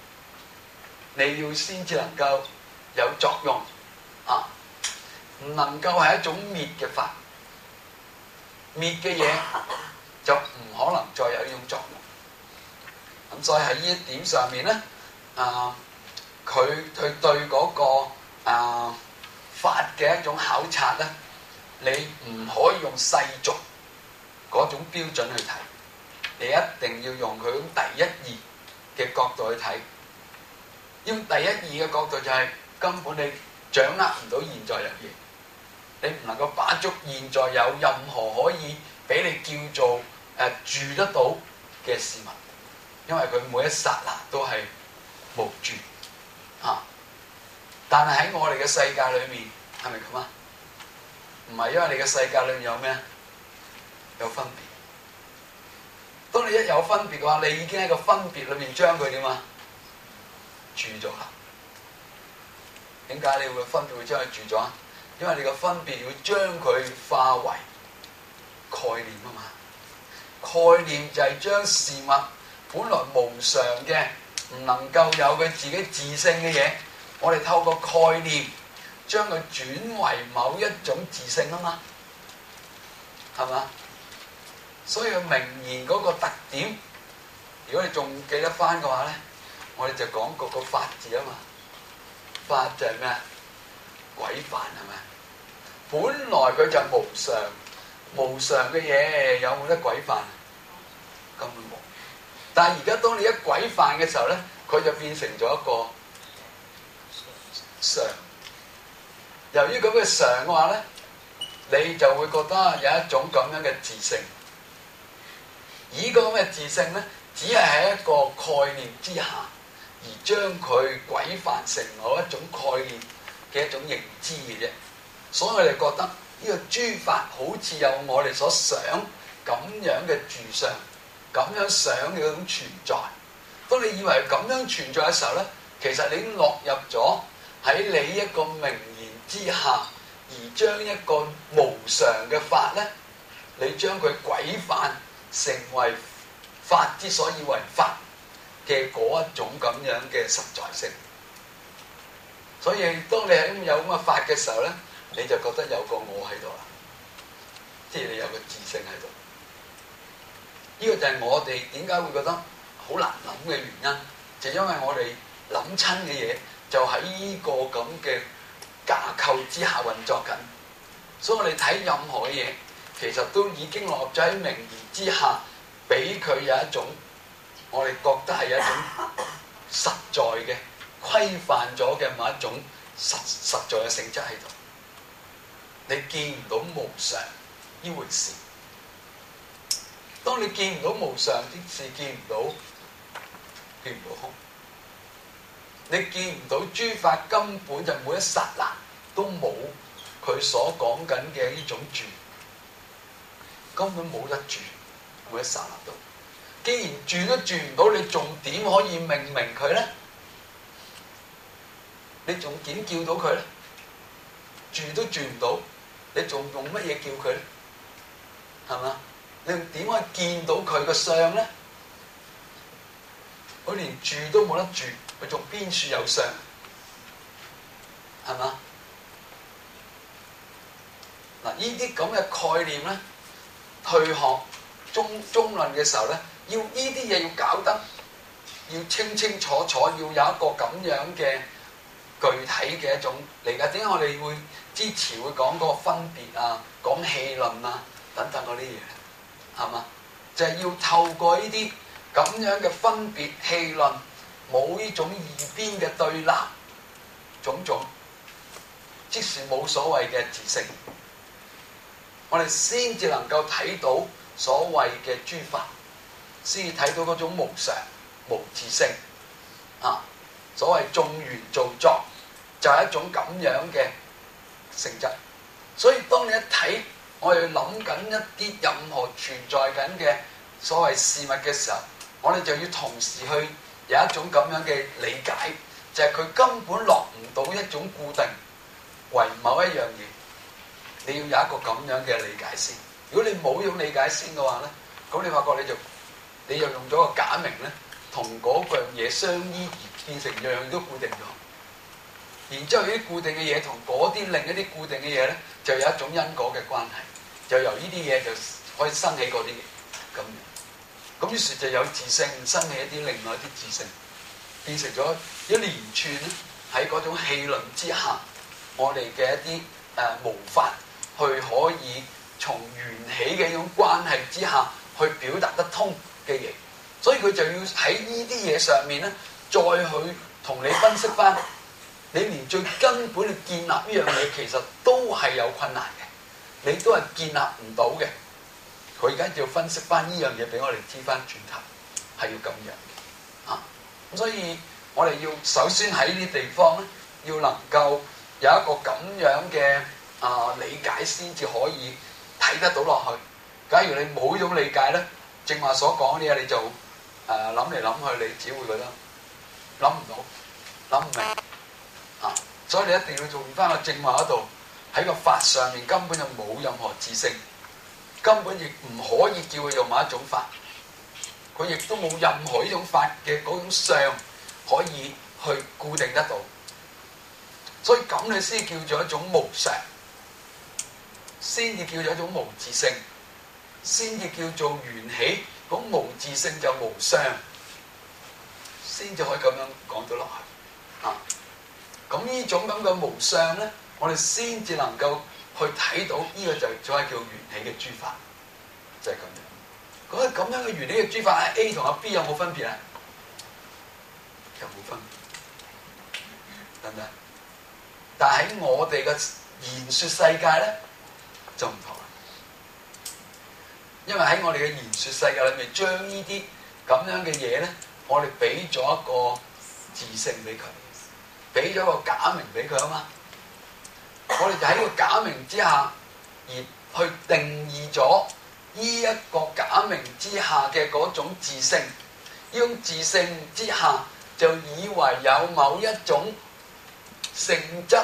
你要先至能夠有作用啊，唔能夠係一種滅嘅法，滅嘅嘢就唔可能再有呢種作用。咁所以喺呢一點上面咧，啊，佢佢對嗰個啊法嘅一種考察咧，你唔可以用世俗嗰種標準去睇，你一定要用佢第一義嘅角度去睇。用第一義嘅角度就係、是、根本你掌握唔到現在有嘢，你唔能夠把捉現在有任何可以俾你叫做誒、呃、住得到嘅事物，因為佢每一剎那都係無住啊。但係喺我哋嘅世界裏面係咪咁啊？唔係，因為你嘅世界裏面有咩？有分別。當你一有分別嘅話，你已經喺個分別裏面將佢點啊？住咗啦。點解你會分別會將佢住咗啊？因為你個分別要將佢化為概念啊嘛。概念就係將事物本來無常嘅，唔能夠有佢自己自性嘅嘢，我哋透過概念將佢轉為某一種自性啊嘛，係嘛？所以名言嗰個特點，如果你仲記得翻嘅話咧，我哋就講過個法字啊嘛。法就係咩啊？軌範係咪？本來佢就無常，無常嘅嘢有冇得軌範？根本冇。但係而家當你一軌範嘅時候咧，佢就變成咗一個常。由於咁嘅常嘅話咧，你就會覺得有一種咁樣嘅自性。而呢個咁嘅自性咧，只係喺一個概念之下，而將佢軌範成某一種概念嘅一種認知嘅啫。所以我哋覺得呢個諸法好似有我哋所想咁樣嘅住相，咁樣想嘅嗰種存在。當你以為咁樣存在嘅時候咧，其實你已經落入咗喺你一個名言之下，而將一個無常嘅法咧，你將佢軌範成為法之所以為法嘅嗰一種咁樣嘅實在性。所以當你喺有咁嘅法嘅時候咧，你就覺得有個我喺度啦，即係你有個自性喺度。呢、這個就係我哋點解會覺得好難諗嘅原因，就因為我哋諗親嘅嘢就喺呢個咁嘅架構之下運作緊，所以我哋睇任何嘅嘢，其實都已經落咗喺名言之下，俾佢有一種我哋覺得係一種實在嘅規範咗嘅某一種實實在嘅性質喺度。你見唔到無常呢回事。當你見唔到無常啲事，見唔到見唔到空，你見唔到諸法根本就每一剎那都冇佢所講緊嘅呢種住，根本冇得住，每一剎那都。既然住都住唔到，你仲點可以命名佢咧？你仲點叫到佢咧？住都住唔到，你仲用乜嘢叫佢咧？係嘛？你點可以見到佢個相咧？佢連住都冇得住，佢仲邊處有相？係嘛？嗱，呢啲咁嘅概念咧，退學中中論嘅時候咧，要呢啲嘢要搞得要清清楚楚，要有一個咁樣嘅具體嘅一種理解。點解我哋會支持會講嗰個分別啊、講氣論啊等等嗰啲嘢？係嘛？就係、是、要透過呢啲咁樣嘅分別氣論，冇呢種二邊嘅對立，種種，即使冇所謂嘅自性，我哋先至能夠睇到所謂嘅諸法，先至睇到嗰種無常、無自性啊！所謂眾緣造作，就係、是、一種咁樣嘅性質。所以當你一睇，我哋諗緊一啲任何存在緊嘅所謂事物嘅時候，我哋就要同時去有一種咁樣嘅理解，就係、是、佢根本落唔到一種固定為某一樣嘢，你要有一個咁樣嘅理解先。如果你冇用理解先嘅話咧，咁你發覺你就你又用咗個假名咧，同嗰樣嘢相依而變成樣樣都固定咗。然之後呢啲固定嘅嘢同嗰啲另一啲固定嘅嘢咧，就有一種因果嘅關係，就由呢啲嘢就可以生起嗰啲嘢咁樣。咁於是就有自性生起一啲另外一啲自性，變成咗一連串咧喺嗰種氣論之下，我哋嘅一啲誒、呃、無法去可以從緣起嘅一種關係之下去表達得通嘅嘢，所以佢就要喺呢啲嘢上面咧，再去同你分析翻。你連最根本嘅建立呢樣嘢，其實都係有困難嘅，你都係建立唔到嘅。佢而家要分析翻呢樣嘢俾我哋知翻轉頭，係要咁樣嘅啊。咁所以我哋要首先喺呢啲地方咧，要能夠有一個咁樣嘅啊、呃、理解，先至可以睇得到落去。假如你冇呢種理解咧，正話所講啲嘢，你就誒諗嚟諗去，你只會覺得諗唔到，諗唔明。啊！所以你一定要做翻個正話嗰度，喺個法上面根本就冇任何自性，根本亦唔可以叫佢用某一種法，佢亦都冇任何呢種法嘅嗰種相可以去固定得到，所以咁你先叫做一種無常，先至叫做一種無自性，先至叫做緣起。咁無自性就無相，先至可以咁樣講到落去啊！咁呢種咁嘅無相咧，我哋先至能夠去睇到呢個就所謂叫緣起嘅諸法，就係咁樣。嗰個咁樣嘅緣起嘅諸法喺 A 同阿 B 有冇分別啊？有冇分別？得唔得？但係喺我哋嘅言說世界咧，就唔同啦。因為喺我哋嘅言說世界裏面，將呢啲咁樣嘅嘢咧，我哋俾咗一個自性俾佢。俾咗個假名俾佢啊嘛，我哋就喺個假名之下而去定義咗呢一個假名之下嘅嗰種自性，呢種自性之下就以為有某一種性質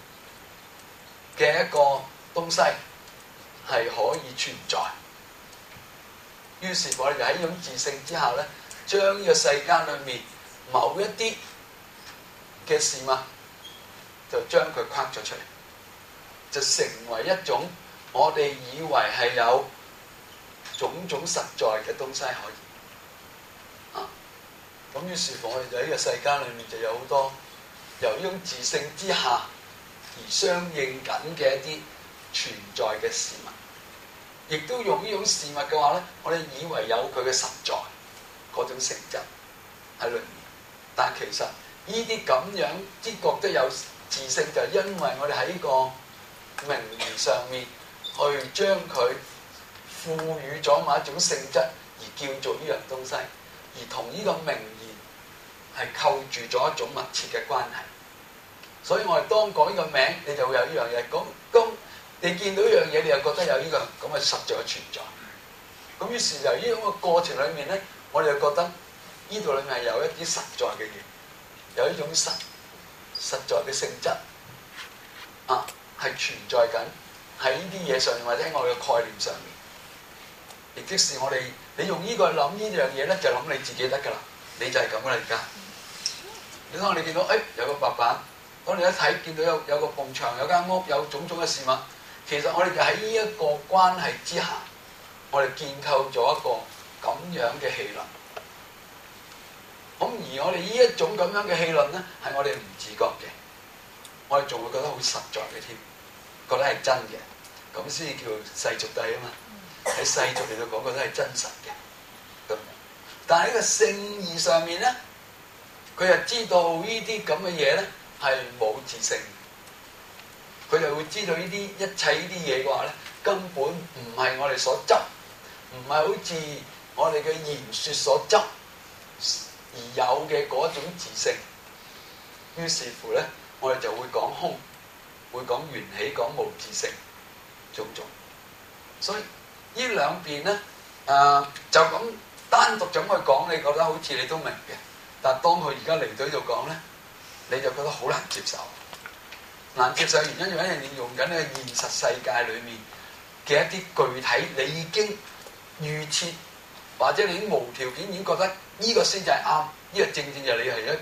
嘅一個東西係可以存在，於是我哋就喺呢種自性之下咧，將呢個世間裏面某一啲嘅事物就將佢框咗出嚟，就成為一種我哋以為係有種種實在嘅東西可以啊。咁於是乎我哋就喺呢個世間裏面就有好多由呢種自性之下而相應緊嘅一啲存在嘅事物，亦都用呢種事物嘅話咧，我哋以為有佢嘅實在嗰種性質喺裏面，但係其實呢啲咁樣之覺得有自性，就係因為我哋喺呢個名言上面去將佢賦予咗某一種性質，而叫做呢樣東西，而同呢個名言係扣住咗一種密切嘅關係。所以我哋當講呢個名，你就會有呢樣嘢。咁咁你見到呢樣嘢，你又覺得有呢個咁嘅實在嘅存在。咁於是就呢種嘅過程裏面咧，我哋就覺得呢度裏面係有一啲實在嘅嘢。有一種實實在嘅性質啊，係存在緊喺呢啲嘢上面，或者喺我哋嘅概念上面。亦即是我哋你用呢個諗呢樣嘢咧，就諗你自己得㗎啦。你就係咁啦，而家。你當我哋見到誒、哎、有個白板，當你一睇見到有有個埲牆、有間屋、有種種嘅事物，其實我哋就喺呢一個關係之下，我哋建構咗一個咁樣嘅氣論。咁而我哋呢一種咁樣嘅氣論咧，係我哋唔自覺嘅，我哋仲會覺得好實在嘅添，覺得係真嘅，咁先至叫世俗諦啊嘛。喺世俗嚟到講，覺得係真實嘅。咁，但係喺個聖義上面咧，佢就知道呢啲咁嘅嘢咧係冇自性，佢就會知道呢啲一切呢啲嘢嘅話咧，根本唔係我哋所執，唔係好似我哋嘅言説所執而有嘅嗰種自性。於是乎咧，我哋就會講空，會講緣起，講無自性，種種。所以呢兩邊咧，誒、呃、就咁單獨咁去講，你覺得好似你都明嘅。但係當佢而家嚟到呢度講咧，你就覺得好難接受。難接受嘅原因就係因為你用緊呢個現實世界裏面嘅一啲具體，你已經預設，或者你已經無條件已經覺得呢個先至係啱，呢、這個正正就係你係一個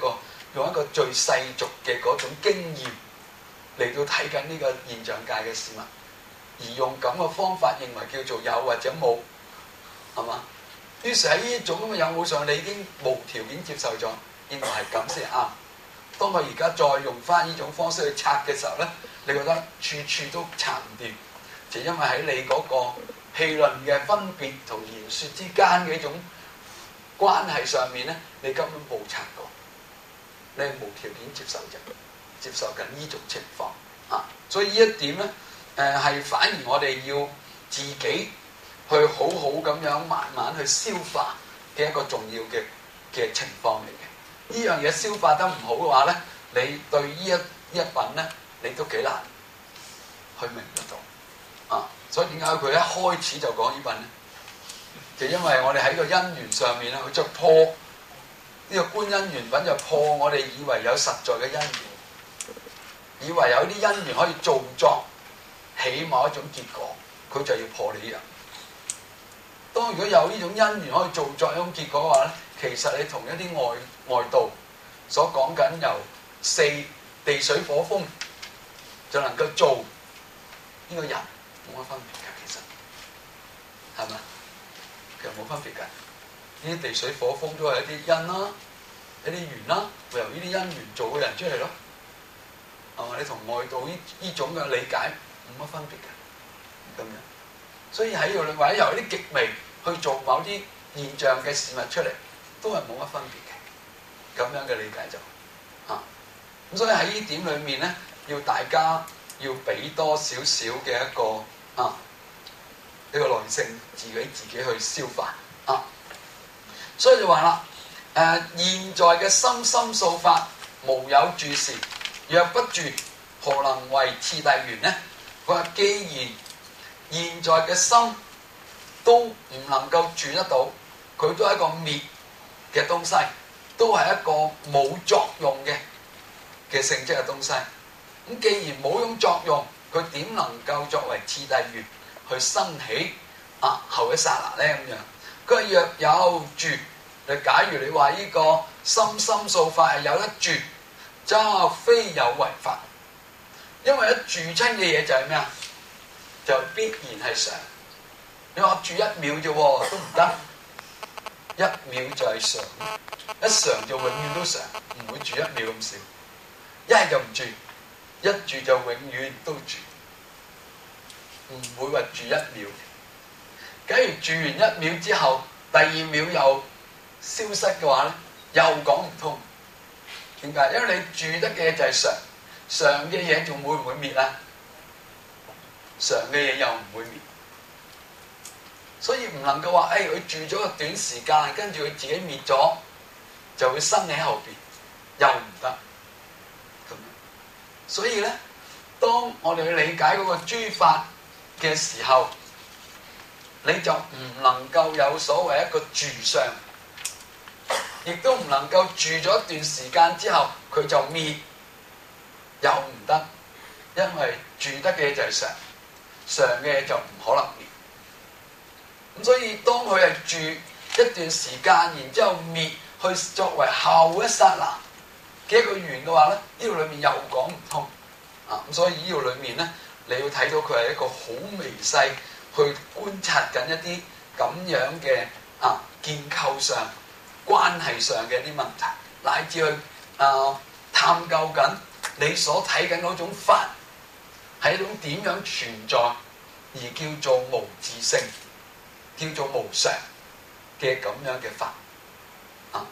用一個最世俗嘅嗰種經驗嚟到睇緊呢個現象界嘅事物，而用咁嘅方法認為叫做有或者冇，係嘛？於是喺呢種咁嘅有冇上，你已經無條件接受咗，認為係咁先啱。當佢而家再用翻呢種方式去拆嘅時候咧，你覺得處處都拆唔掂，就因為喺你嗰個戲論嘅分別同言説之間嘅一種關係上面咧，你根本冇拆過，你係無條件接受啫，接受緊呢種情況啊。所以呢一點咧，誒、呃、係反而我哋要自己去好好咁樣慢慢去消化嘅一個重要嘅嘅情況嚟嘅。呢樣嘢消化得唔好嘅話咧，你對呢一呢一品咧，你都幾難去明得到啊！所以點解佢一開始就講呢品咧？就因為我哋喺個因緣上面咧，佢就破呢、這個觀因緣品，就破我哋以為有實在嘅因緣，以為有啲因緣可以造作起某一種結果，佢就要破你呢樣。當如果有呢種因緣可以造作一種結果嘅話咧，其實你同一啲外外道所講緊由四地水火風就能夠做呢個人冇乜分別㗎，其實係咪？其實冇分別㗎。呢啲地水火風都係一啲因啦，一啲緣啦，會由呢啲因緣做嘅人出嚟咯。係嘛？你同外道呢呢種嘅理解冇乜分別㗎，咁樣。所以喺度你或者由啲極微去做某啲現象嘅事物出嚟，都係冇乜分別嘅。咁樣嘅理解就啊，咁所以喺呢點裏面咧，要大家要俾多少少嘅一個啊呢個耐性，自己自己去消化啊。所以就話啦，誒、呃、現在嘅心心數法無有住時，若不住，何能為次第緣呢？佢話既然現在嘅心都唔能夠住得到，佢都係一個滅嘅東西，都係一個冇作用嘅嘅性質嘅東西。咁既然冇種作用，佢點能夠作為次第緣去生起啊後一剎那咧？咁樣佢話若有住，就假如你話呢個心心數法係有得住，則非有為法。因為一住親嘅嘢就係咩啊？就必然係常。你話住一秒啫喎，都唔得。一秒就係常，一常就永遠都常，唔會住一秒咁少。一係就唔住，一住就永遠都住，唔會話住一秒。假如住完一秒之後，第二秒又消失嘅話咧，又講唔通。點解？因為你住得嘅就係常，常嘅嘢仲會唔會滅啊？常嘅嘢又唔會滅。所以唔能夠話，誒、哎、佢住咗個短時間，跟住佢自己滅咗，就會生喺後邊，又唔得。咁，所以咧，當我哋去理解嗰個諸法嘅時候，你就唔能夠有所謂一個住相，亦都唔能夠住咗一段時間之後佢就滅，又唔得，因為住得嘅嘢就係常，常嘅嘢就唔可能滅。咁所以當佢係住一段時間，然之後滅，去作為後一剎那嘅一個緣嘅話咧，呢度裏面又講唔通啊！咁所以呢度裏面咧，你要睇到佢係一個好微細去觀察緊一啲咁樣嘅啊結構上、關係上嘅一啲問題，乃至去啊探究緊你所睇緊嗰種法係一種點樣存在，而叫做無自性，叫做無常嘅咁樣嘅法啊！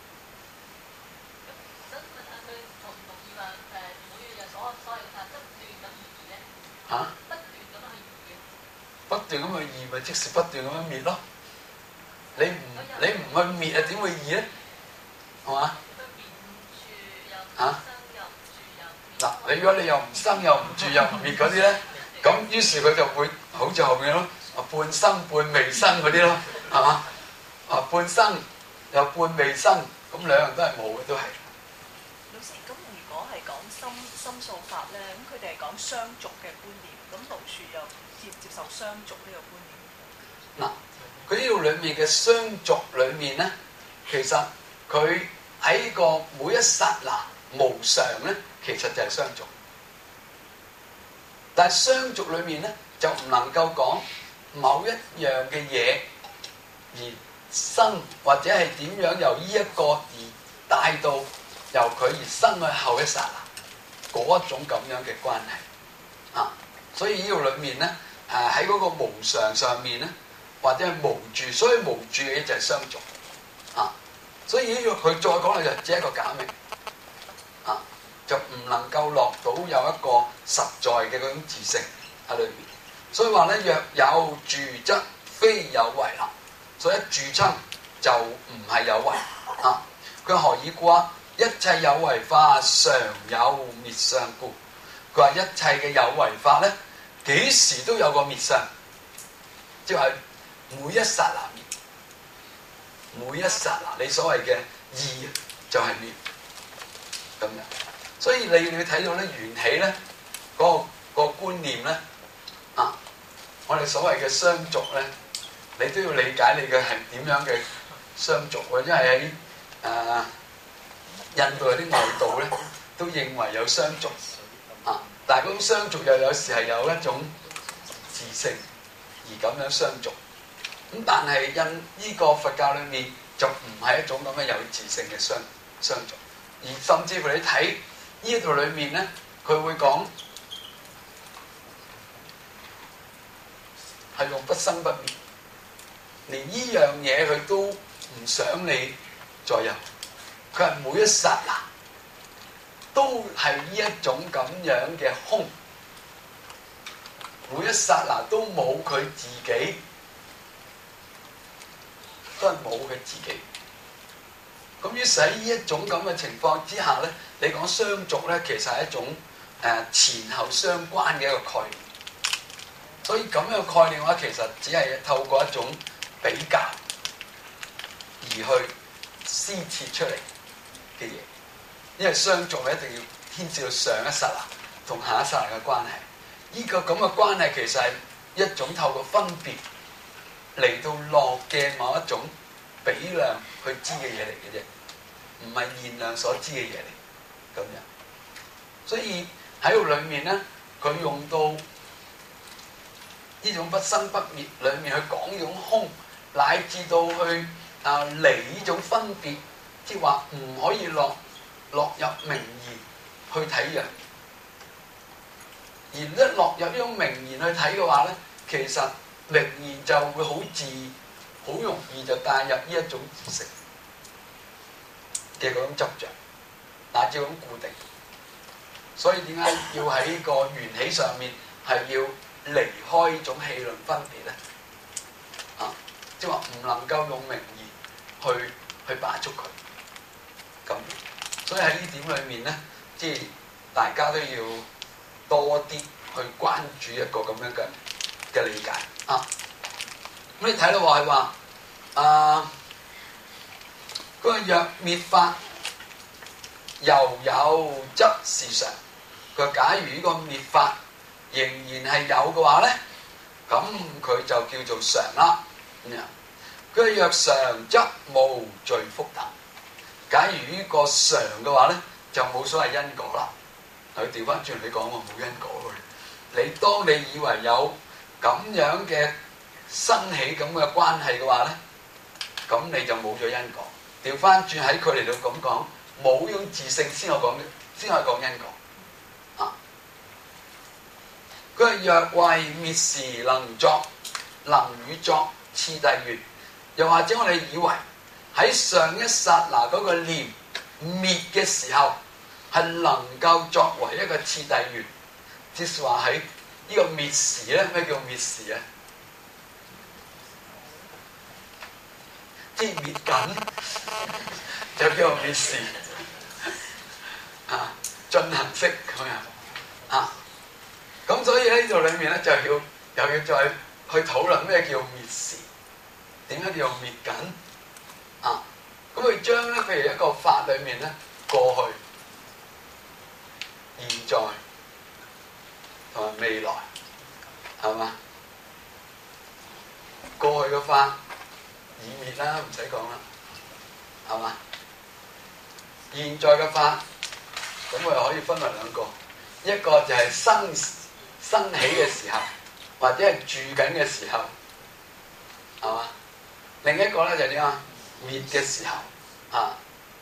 想問下佢同唔同意話誒每日所所有嘅法不斷咁而滅咧？ 嚇！ 不斷咁樣去滅嘅。 不斷咁去滅，咪即是不斷咁樣滅咯。你唔你唔去滅啊，點會滅咧？係嘛？嚇！嗱，你如果你又唔生又唔住又唔滅嗰啲咧，咁於是佢就會好似後面咯。半生半未生嗰啲咯，係嘛？啊，半生又半未生，咁兩樣都係冇嘅，都係。 老師，咁如果係講心心數法咧，咁佢哋係講相續嘅觀念，咁無處又接唔接受相續呢個觀念？ 嗱，佢呢度裡面嘅相續裡面咧，其實佢喺個每一剎那無常咧，其實就係相續。但係相續裏面咧，就唔能夠講某一樣嘅嘢而生，或者係點樣由呢一個而帶到由佢而生去後一剎那嗰一種咁樣嘅關係啊。所以呢度裏面咧，誒喺嗰個無常上面咧，或者係無住，所以無住嘅嘢就係相續啊。所以呢個佢再講嘅就只係一個假名啊，就唔能夠落到有一個實在嘅嗰種自性喺裏面。所以話咧，若有住則非有為啦。所以一住親就唔係有為啊。佢何以故啊？一切有為法常有滅相故。佢話一切嘅有為法咧，幾時都有個滅相，即係每一剎那滅。每一剎那，你所謂嘅義就係滅咁樣，所以你你睇到咧緣起咧嗰個、嗰個觀念咧啊，我哋所謂嘅相續咧，你都要理解你嘅係點樣嘅相續喎，因為喺誒印度有啲外道咧都認為有相續啊，但係嗰種相續又有時係有一種自性而咁樣相續。咁但係因呢個佛教裏面就唔係一種咁樣有自性嘅相相續，而甚至乎你睇呢度裏面咧，佢會講係用不生不滅，連呢樣嘢佢都唔想你再有，佢係每一剎那都係呢一種咁樣嘅空，每一剎那都冇佢自己。都係冇佢自己，咁於是喺呢一種咁嘅情況之下咧，你講相續咧，其實係一種誒、呃、前後相關嘅一個概念。所以咁樣嘅概念嘅話，其實只係透過一種比較而去施設出嚟嘅嘢，因為相續咧一定要牽涉到上一剎那同下一剎那嘅關係。呢、這個咁嘅關係其實係一種透過分別嚟到落嘅某一種比量去知嘅嘢嚟嘅啫，唔係現量所知嘅嘢嚟咁樣。所以喺度裏面咧，佢用到呢種不生不滅裏面去講呢種空，乃至到去啊離呢種分別，即係話唔可以落落入名言去睇嘅。而一落入呢種名言去睇嘅話咧，其實名言就會好自好容易就帶入呢一種知識嘅嗰種執著，乃至咁固定。所以點解要喺個緣起上面係要離開呢種氣論分別咧？啊，即係話唔能夠用名言去去把捉佢咁。所以喺呢點裏面咧，即係大家都要多啲去關注一個咁樣嘅嘅理解啊！咁你睇到話係話啊，嗰個若滅法猶有則是常。佢話假如呢個滅法仍然係有嘅話咧，咁佢就叫做常啦。咁樣佢話若常則無罪福等。假如呢個常嘅話咧，就冇所謂因果啦。佢調翻轉你講喎，冇因果喎。你當你以為有咁樣嘅生起咁嘅關係嘅話咧，咁你就冇咗因果。調翻轉喺佢嚟到咁講，冇呢種自性先可講，先可以講因果。啊，佢話若為滅時能作，能與作次第緣，又或者我哋以為喺上一剎那嗰個念滅嘅時候，係能夠作為一個次第緣，即是話喺呢個滅時咧，咩叫滅時啊？即係滅緊，就叫做滅時啊，進行式咁樣啊。咁所以喺呢度裏面咧，就要又要再去討論咩叫滅時，點解叫做滅緊啊？咁佢將咧，譬如一個法裏面咧，過去、現在同埋未來，係嘛？過去嘅法已滅啦，唔使講啦，係嘛？ 現在嘅法，咁我又可以分為兩個，一個就係生生起嘅時候，或者係住緊嘅時候，係嘛？另一個咧就係點啊？滅嘅時候啊，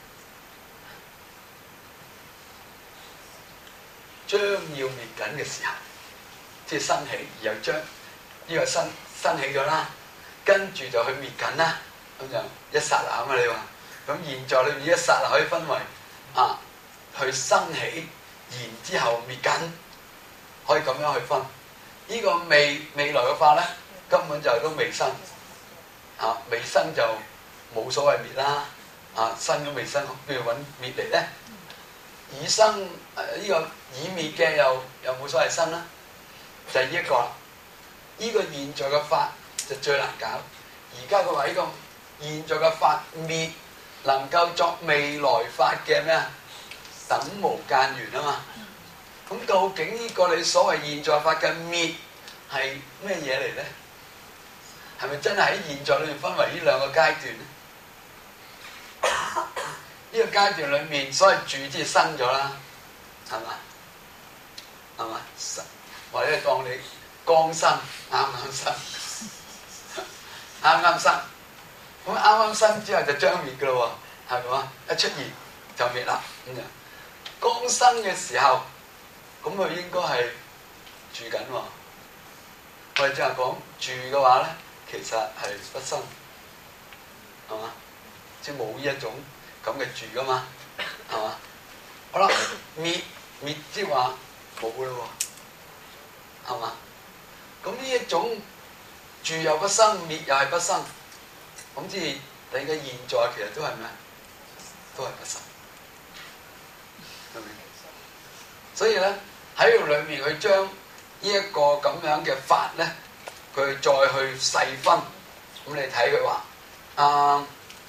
將要滅緊嘅時候，即係生起，然後將呢個生生起咗啦，跟住就去滅緊啦，咁就一剎那啊嘛！你話咁現在裏面一剎那可以分為啊，去生起，然之後滅緊，可以咁樣去分。呢、這個未未來嘅法咧，根本就都未生，啊未生就冇所謂滅啦，啊生都未生，不如揾滅嚟咧。已生誒呢、呃這個已滅嘅又又冇所謂生啦，就係、是、呢一個啦。呢、這個現在嘅法就最難搞。而家佢話呢個現在嘅法滅能夠作未來法嘅咩啊？等無間緣啊嘛。咁究竟呢個你所謂現在法嘅滅係咩嘢嚟咧？係咪真係喺現在裏面分為呢兩個階段咧？呢個階段裏面所謂住即係生咗啦，係嘛？係嘛？或者當你剛生啱啱生，啱啱生，咁啱啱生之後就將滅噶咯喎，係咪？一出現就滅啦咁樣。剛生嘅時候，咁佢應該係住緊喎。我哋即係講住嘅話咧，其實係不生，係嘛？即係冇呢一種咁嘅住噶嘛，係嘛？好啦，滅滅即係話冇噶咯喎，係嘛？咁呢一種住又不生，滅又係不生，咁即係你嘅現在其實都係咩？都係不生，係咪？所以咧喺度裏面佢將呢一個咁樣嘅法咧，佢再去細分。咁你睇佢話啊，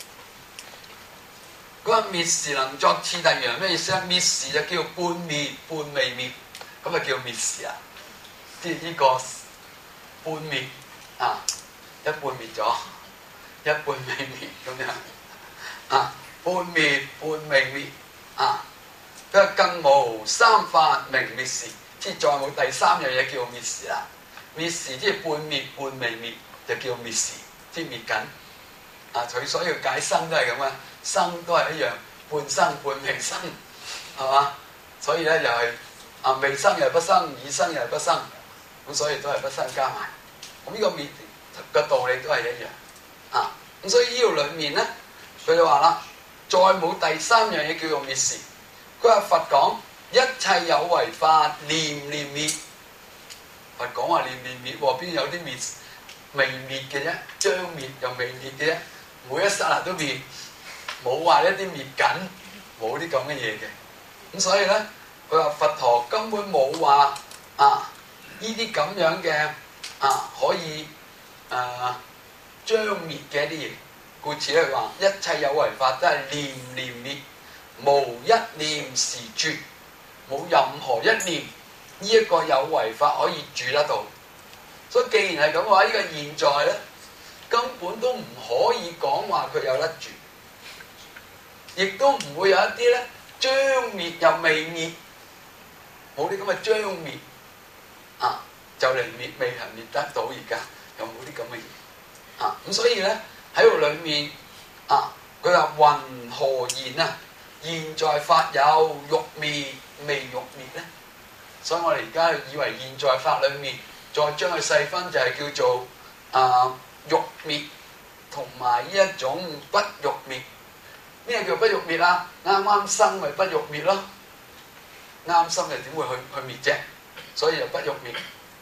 嗰個滅時能作次第緣咩意思啊？滅時就叫半滅半未滅，咁啊叫滅時啊，即係呢個半滅啊，一半滅咗，一半未滅咁樣啊，半滅半未滅啊。佢話更無三法名滅時，即係再冇第三樣嘢叫滅時啦。滅時即係半滅半未滅，就叫滅時，即係滅緊。啊，佢所以解生都係咁啊，生都係一樣，半生半未生，係嘛？所以咧又係啊，未生又不生，已生又不生，咁所以都係不生加埋。咁呢個滅嘅道理都係一樣啊。咁所以呢度裏面咧，佢就話啦，再冇第三樣嘢叫做滅時。佢話佛講一切有為法念念滅，佛講話念念滅喎，邊有啲滅未滅嘅啫？將滅又未滅嘅啫，每一剎那都滅，冇話一啲滅緊，冇啲咁嘅嘢嘅。咁所以咧，佢話佛陀根本冇話啊呢啲咁樣嘅啊可以啊將滅嘅一啲嘢，故此佢話一切有為法都係念念滅。無一念是絕，冇任何一念呢一個有為法可以住得到。所以既然係咁嘅話，呢個現在咧根本都唔可以講話佢有得住，亦都唔會有一啲咧將滅又未滅，冇啲咁嘅將滅啊，就嚟滅未係滅得到，而家又冇啲咁嘅嘢啊。咁所以咧喺度裏面啊，佢話云何言啊？現在法有欲滅未欲滅咧，所以我哋而家以為現在法裏面再將佢細分就係叫做啊欲滅同埋呢一種不欲滅。咩叫不欲滅啊？啱啱生咪不欲滅咯，啱生就點會去去滅啫？所以就不欲滅。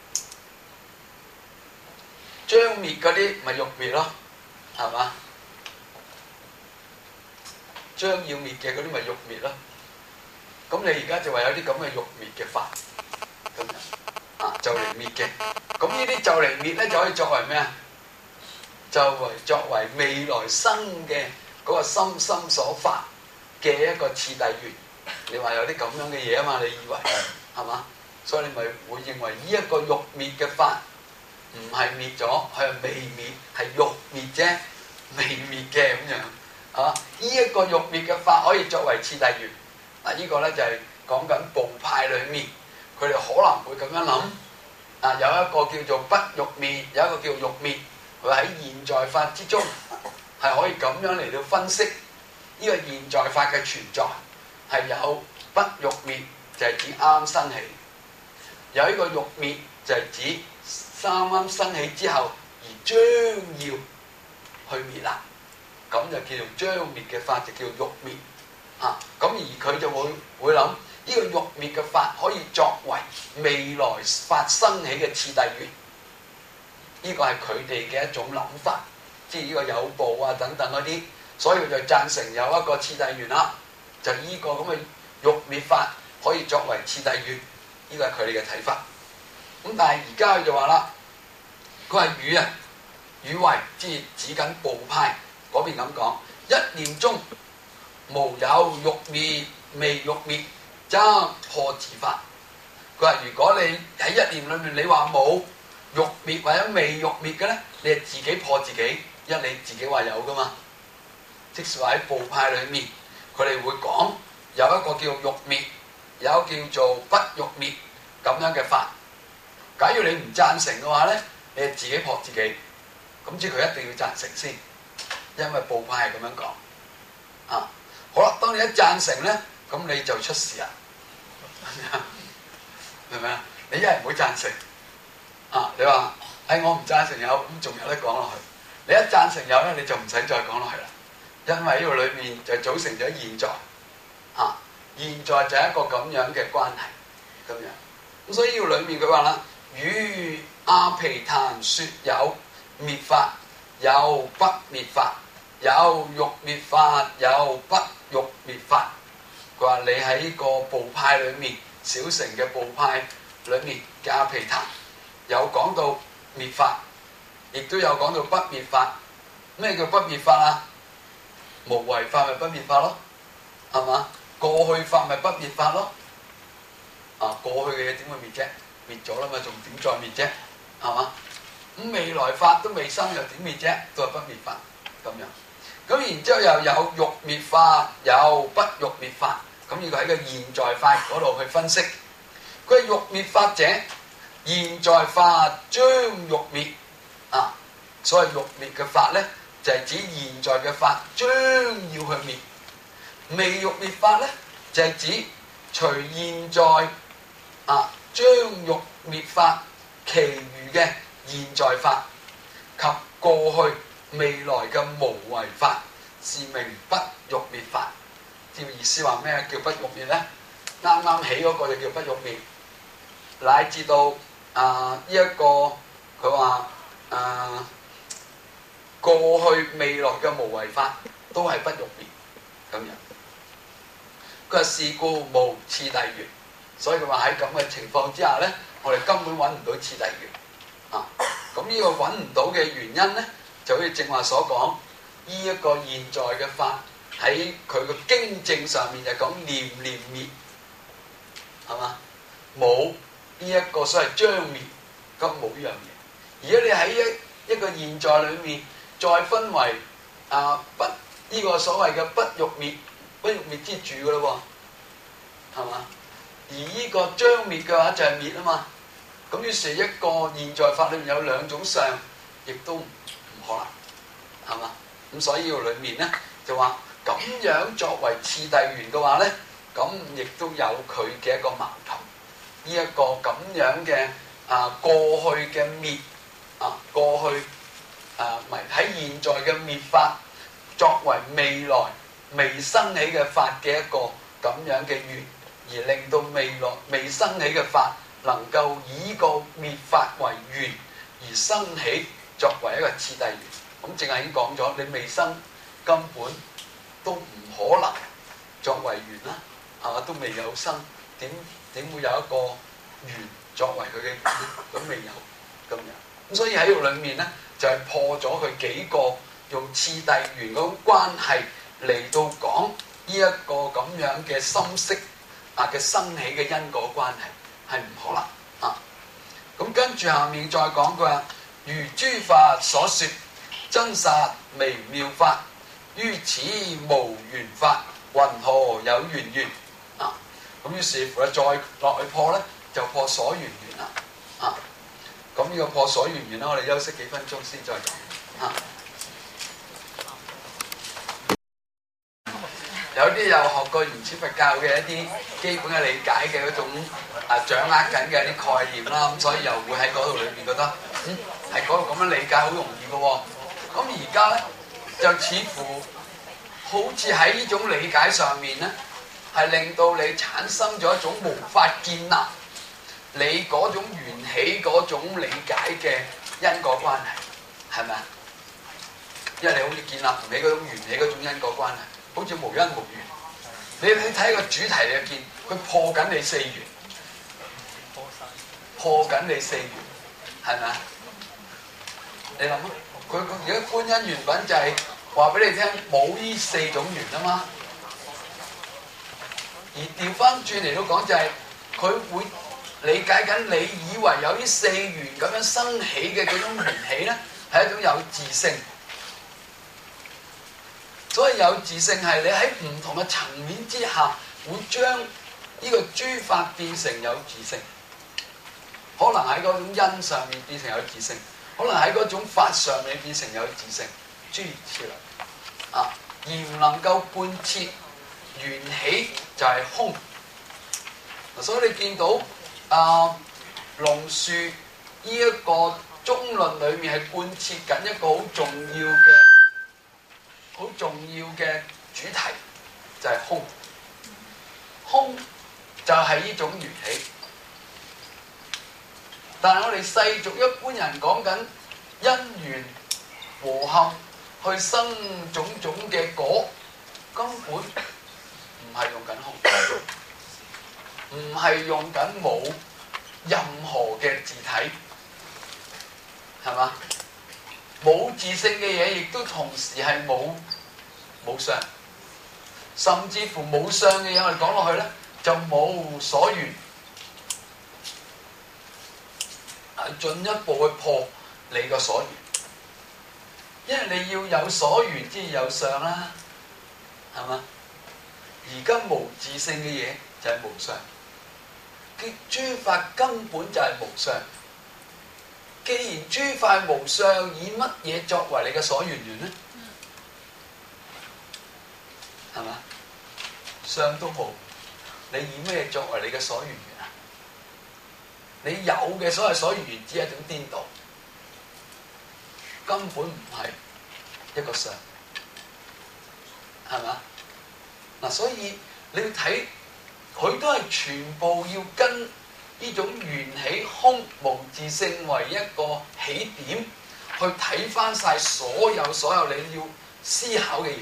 將滅嗰啲咪欲滅咯，係嘛？將要滅嘅嗰啲咪欲滅咯，咁你而家就話有啲咁嘅欲滅嘅法，咁樣啊就嚟滅嘅，咁呢啲就嚟滅咧就可以作為咩啊？就為作為未來生嘅嗰個心心所發嘅一個次第緣。你話有啲咁樣嘅嘢啊嘛？你以為係嘛？所以你咪會認為呢一個欲滅嘅法唔係滅咗，係未滅，係欲滅啫，未滅嘅咁樣。 係嘛？呢一個欲滅嘅法可以作為次第緣。嗱，呢個咧就係講緊部派裏面，佢哋可能會咁樣諗。啊，有一個叫做不欲滅，有一個叫欲滅。佢喺現在法之中係可以咁樣嚟到分析呢個現在法嘅存在，係有不欲滅就係指啱生起，有呢個欲滅就係指啱啱生起之後而將要去滅啦，咁就叫做將滅嘅法，就叫欲滅啊。咁而佢就會會諗呢個欲滅嘅法可以作為未來法生起嘅次第緣。呢個係佢哋嘅一種諗法，即係呢個有部啊等等嗰啲，所以佢就贊成有一個次第緣啦。就呢個咁嘅欲滅法可以作為次第緣，呢個係佢哋嘅睇法。咁但係而家佢就話啦，佢話與啊與為，即係指緊部派嗰邊咁講，一念中無有欲滅，未欲滅則破自法。佢話如果你喺一念裏面你話冇欲滅或者未欲滅嘅咧，你係自己破自己，因為你自己話有噶嘛。即使話喺部派裏面，佢哋會講有一個叫欲滅，有一個叫做不欲滅咁樣嘅法。假如你唔贊成嘅話咧，你係自己破自己。咁即係佢一定要贊成先，因為部派係咁樣講。啊，好啦，當你一贊成咧，咁你就出事啦，明唔明啊？你一係唔會贊成。啊！你話，哎，我唔贊成有，咁仲有得講落去。你一贊成有咧，你就唔使再講落去啦。因為呢個裏面就組成咗現在，啊，現在就係一個咁樣嘅關係，咁樣。咁所以呢個裏面佢話啦，與阿毗曇説有滅法，有不滅法，有欲滅法，有不欲滅法。佢話你喺呢個部派裏面，小乘嘅部派裏面嘅阿毗曇。有講到滅法，亦都有講到不滅法。咩叫不滅法啊？無為法咪不滅法咯，係嘛？過去法咪不滅法咯。啊，過去嘅嘢點會滅啫？滅咗啦嘛，仲點再滅啫？係嘛？咁未來法都未生又點滅啫？都係不滅法咁樣。咁然之後又有欲滅法，有不欲滅法。咁呢個喺個現在法嗰度去分析。佢係欲滅法者。現在法將欲滅啊，所謂欲滅嘅法咧，就係、是、指現在嘅法將要去滅；未欲滅法咧，就係、是、指除現在啊將欲滅法，其餘嘅現在法及過去未來嘅無為法，是名不欲滅法。知唔知意思話咩叫不欲滅咧？啱啱起嗰個就叫不欲滅，乃至到。啊！呢、這、一個佢話啊，過去未來嘅無為法都係不欲滅咁樣。佢話是故無次第緣，所以佢話喺咁嘅情況之下咧，我哋根本揾唔到次第緣啊！咁呢個揾唔到嘅原因咧，就好似正話所講，呢、這、一個現在嘅法喺佢個經證上面就講念念滅，係嘛？冇。呢一個所謂將滅，咁冇呢樣嘢。而家你喺一一個現在裏面，再分為啊不呢、這個所謂嘅不欲滅，不欲滅之住嘅咯喎，係嘛？而呢個將滅嘅話就係滅啊嘛。咁於是一個現在法裏面有兩種相，亦都唔可能，係嘛？咁所以呢個裏面咧就話咁樣作為次第緣嘅話咧，咁亦都有佢嘅一個矛盾。呢一個咁樣嘅啊過去嘅滅啊過去啊咪喺現在嘅滅法，作為未來未生起嘅法嘅一個咁樣嘅緣，而令到未來未生起嘅法能夠以個滅法為緣而生起，作為一個次第緣。咁淨係已經講咗，你未生根本都唔可能作為緣啦，係嘛？都未有生點？點會有一個緣作為佢嘅緣？咁未有咁樣，咁所以喺度裏面咧，就係、是、破咗佢幾個用次第緣嗰種關係嚟到講呢一個咁樣嘅心識啊嘅生起嘅因果關係係唔可能啊。咁跟住下面再講佢話，如諸法所說真實微妙法， 於此無緣法，云何有緣緣？啊，咁於是乎咧，再落去破咧，就破所緣緣啦。啊，咁呢個破所緣緣咧，我哋休息幾分鐘先再講。啊，有啲有學過原始佛教嘅一啲基本嘅理解嘅嗰種啊，掌握緊嘅一啲概念啦，咁所以又會喺嗰度裏邊覺得，嗯，喺嗰度咁樣理解好容易嘅喎。咁而家咧就似乎好似喺呢種理解上面咧，係令到你產生咗一種無法建立你嗰種緣起嗰種理解嘅因果關係，係咪啊？因為你好似建立唔起嗰種緣起嗰種因果關係，好似無因無緣。你你睇個主題，你就見佢破緊你四緣，破緊你四緣，係咪啊？你諗啊？佢佢而家觀因緣品就係話俾你聽，冇呢四種緣啊嘛。而調翻轉嚟到講就係，佢會理解緊你以為有呢四緣咁樣生起嘅嗰種緣起咧，係一種有自性。所以有自性係你喺唔同嘅層面之下，會將呢個諸法變成有自性。可能喺嗰種因上面變成有自性，可能喺嗰種法上面變成有自性，諸如此類啊，而唔能夠貫徹緣起就係空。所以你見到啊龍樹呢一個中論裏面係貫徹緊一個好重要嘅、好重要嘅主題，就係、是、空。空就係呢種緣起。但係我哋世俗一般人講緊因緣和合去生種種嘅果，根本唔係用緊空，唔係用緊冇任何嘅自體，係嘛？冇自性嘅嘢，亦都同時係冇冇相，甚至乎冇相嘅嘢，我哋講落去咧就冇所緣。係進一步去破你個所緣，因為你要有所緣先有相啦，係嘛？而家無自性嘅嘢就係無相，嘅諸法根本就係無相。既然諸法無相，以乜嘢作為你嘅所緣緣呢？係嘛？相都冇，你以咩作為你嘅所緣緣？你有嘅所謂所緣緣，只係一種顛倒，根本唔係一個相，係嘛？嗱，所以你要睇，佢都係全部要跟呢種緣起空無自性為一個起點，去睇翻晒所有所有你要思考嘅嘢，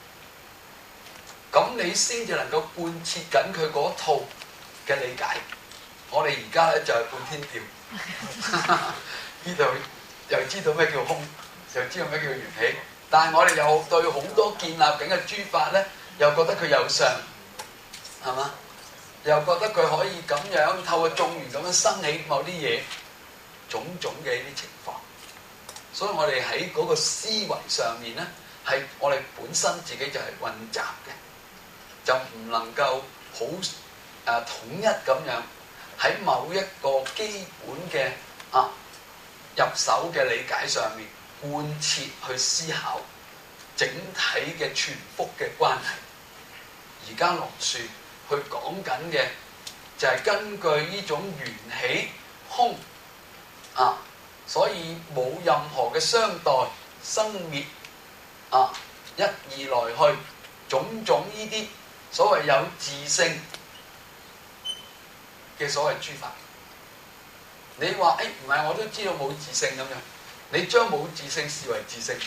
咁你先至能夠貫徹緊佢嗰套嘅理解。我哋而家咧就係半天吊，呢度又知道咩叫空，又知道咩叫緣起，但係我哋又對好多建立緊嘅諸法咧，又覺得佢有相，係嘛？又覺得佢可以咁樣透過眾緣咁樣生起某啲嘢，種種嘅呢啲情況。所以我哋喺嗰個思維上面咧，係我哋本身自己就係混雜嘅，就唔能夠好誒、呃、統一咁樣。喺某一個基本嘅啊入手嘅理解上面，貫徹去思考整體嘅全幅嘅關係。而家龍樹去講緊嘅就係根據呢種緣起空啊，所以冇任何嘅相待生滅啊，一而來去種種呢啲所謂有自性嘅所謂諸法，你話誒唔係，我都知道冇自性咁樣，你將冇自性視為自性，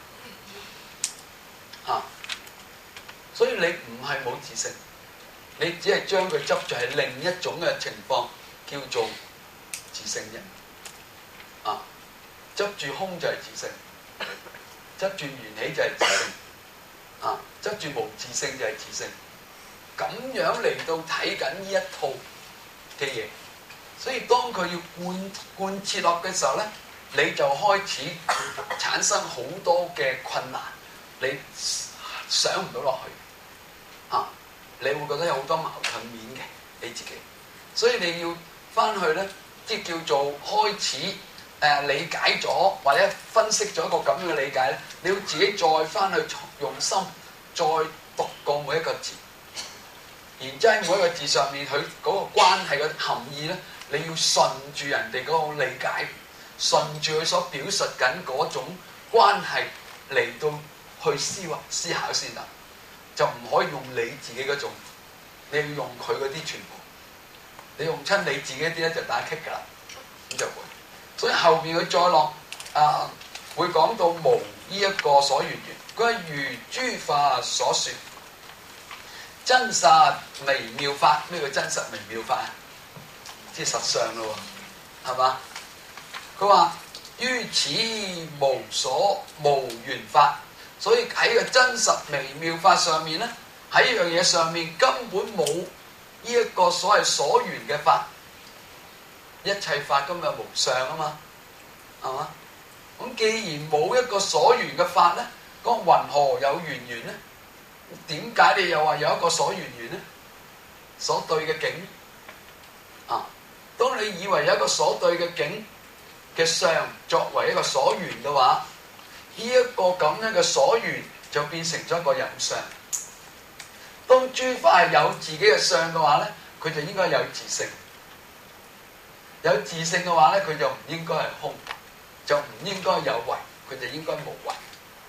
嚇、啊，所以你唔係冇自性，你只係將佢執住係另一種嘅情況，叫做自性啫，啊，執住空就係自性，執住緣起就係自性，啊，執住無自性就係自性，咁樣嚟到睇緊呢一套嘅嘢，所以當佢要貫貫徹落嘅時候咧，你就開始產生好多嘅困難，你上唔到落去啊！你會覺得有好多矛盾面嘅你自己，所以你要翻去咧，即係叫做開始誒、呃、理解咗或者分析咗一個咁樣嘅理解咧，你要自己再翻去用心再讀過每一個字，然之後喺每一個字上面佢嗰個關係嘅含義咧，你要順住人哋嗰個理解，順住佢所表述緊嗰種關係嚟到去思維思考先得，就唔可以用你自己嗰種，你要用佢嗰啲全部。你用親你自己啲咧就打棘㗎啦，咁就會。所以後邊佢再落啊，會講到無呢一個所緣緣，佢係如諸法所說，真實微妙法。咩叫真實微妙法啊？即係實相咯喎，係嘛？佢話於此無所無緣法，所以喺個真實微妙法上面咧，喺呢樣嘢上面根本冇呢一個所謂所緣嘅法，一切法今日無相啊嘛，係嘛？咁既然冇一個所緣嘅法咧，咁雲何有緣緣咧？點解你又話有一個所緣緣咧？所對嘅境啊，當你以為有一個所對嘅境嘅相作為一個所緣嘅話，呢一個咁樣嘅所緣就變成咗一個有相。當諸法係有自己嘅相嘅話咧，佢就應該有自性。有自性嘅話咧，佢就唔應該係空，就唔應該有為，佢就應該無為。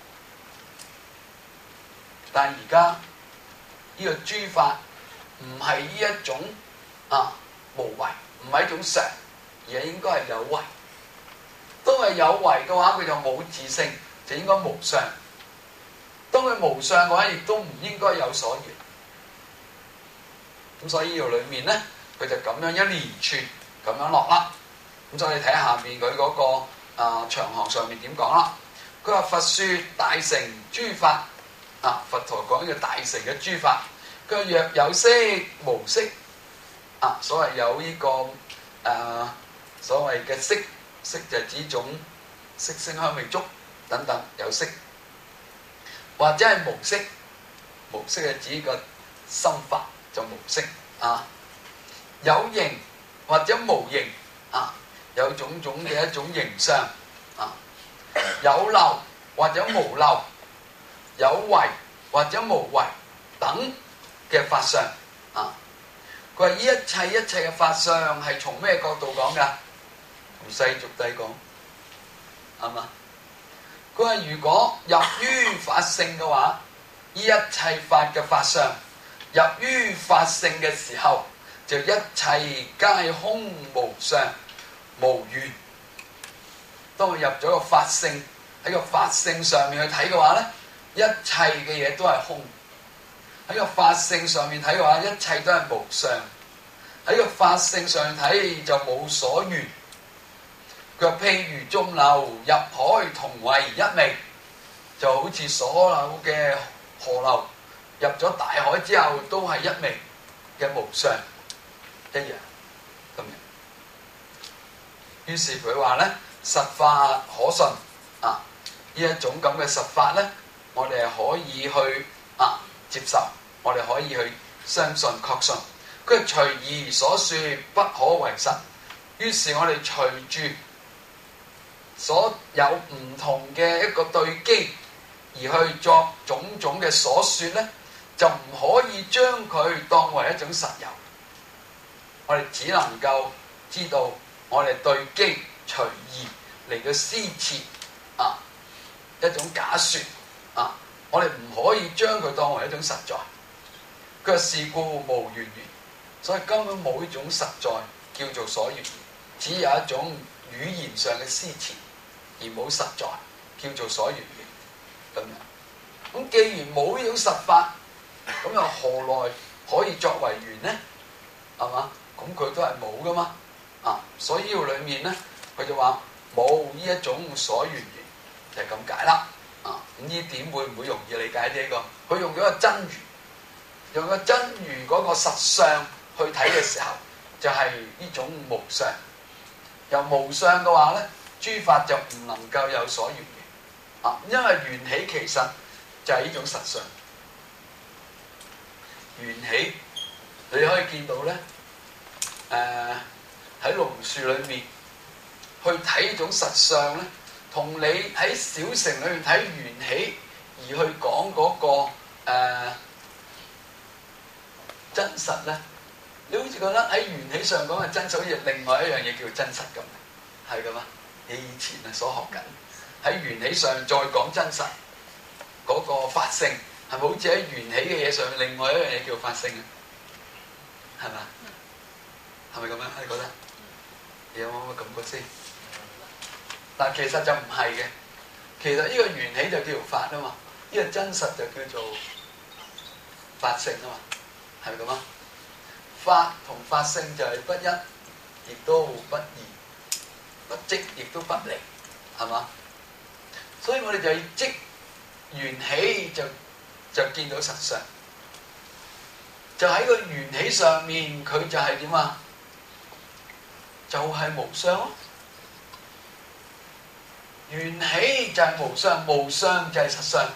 但係而家呢個諸法唔係呢一種啊無為，唔係一種常，而係應該係有為。當係有為嘅話，佢就冇自性，就應該無相。當佢無相嘅話，亦都唔應該有所緣。咁所以呢度裏面咧，佢就咁樣一連串咁樣落啦。咁所以你睇下面佢嗰、那個啊、呃、長行上面點講啦。佢話佛説大乘諸法啊，佛陀講嘅大乘嘅諸法。佢話若有色無色啊，所謂有呢、這個誒、呃、所謂嘅色，色就係指種色聲香味觸等等有色，或者係無色，無色係指個心法。就無色啊，有形或者無形啊，有種種嘅一種形相啊，有漏或者無漏，有為或者無為等嘅法相啊。佢話呢一切一切嘅法相係從咩角度講㗎？從世俗諦講，係嘛？佢話如果入於法性嘅話，呢一切法嘅法相。入於法性嘅時候，就一切皆空無相無緣。當佢入咗個法性，喺個法性上面去睇嘅話咧，一切嘅嘢都係空。喺個法性上面睇嘅話，一切都係無相。喺個法性上睇就冇所緣。佢話譬如眾流入海同為一味，就好似所有嘅河流。入咗大海之後，都係一味嘅無相一樣咁樣。於是佢話咧，實法可信啊！呢一種咁嘅實法咧，我哋係可以去啊接受，我哋可以去相信確信。佢隨宜所説不可為實。於是我哋隨住所有唔同嘅一個對機而去作種種嘅所説咧。就唔可以將佢當為一種實有，我哋只能夠知道我哋對機隨意嚟到施設啊一種假説啊，我哋唔可以將佢當為一種實在。佢話是故無緣緣，所以根本冇呢種實在叫做所緣緣，只有一種語言上嘅施設，而冇實在叫做所緣緣咁樣。咁既然冇呢種實法，咁又何來可以作為緣呢？係嘛？咁佢都係冇噶嘛？啊，所以呢度裡面咧，佢就話冇呢一種所緣緣，就係咁解啦。啊，咁呢點會唔會容易理解呢？呢個佢用咗個真如，用個真如嗰個實相去睇嘅時候，就係呢種無相。由無相嘅話咧，諸法就唔能夠有所緣緣。啊，因為緣起其實就係呢種實相。 緣起，你可以見到咧，誒喺龍樹裏面去睇呢種實相咧，同你喺小乘裏面睇緣起而去講嗰、那個、呃、真實咧，你好似覺得喺緣起上講嘅真實，好似另外一樣嘢叫真實咁，係噶嘛？你以前啊所學緊喺緣起上再講真實嗰、那個法性。係咪好似喺緣起嘅嘢上面，另外一樣嘢叫法性啊？係咪？係咪咁樣？你覺得？你有冇咁嘅感覺先？嗱，其實就唔係嘅。其實呢個緣起就叫做法啊嘛，呢個真實就叫做法性啊嘛，係咪咁啊？法同法性就係不一，亦都不二，不即亦都不離，係嘛？所以我哋就要即緣起就。就見到實相，就喺個緣起上面，佢就係點啊？就係、是、無相咯。緣起就係無相，無相就係實相，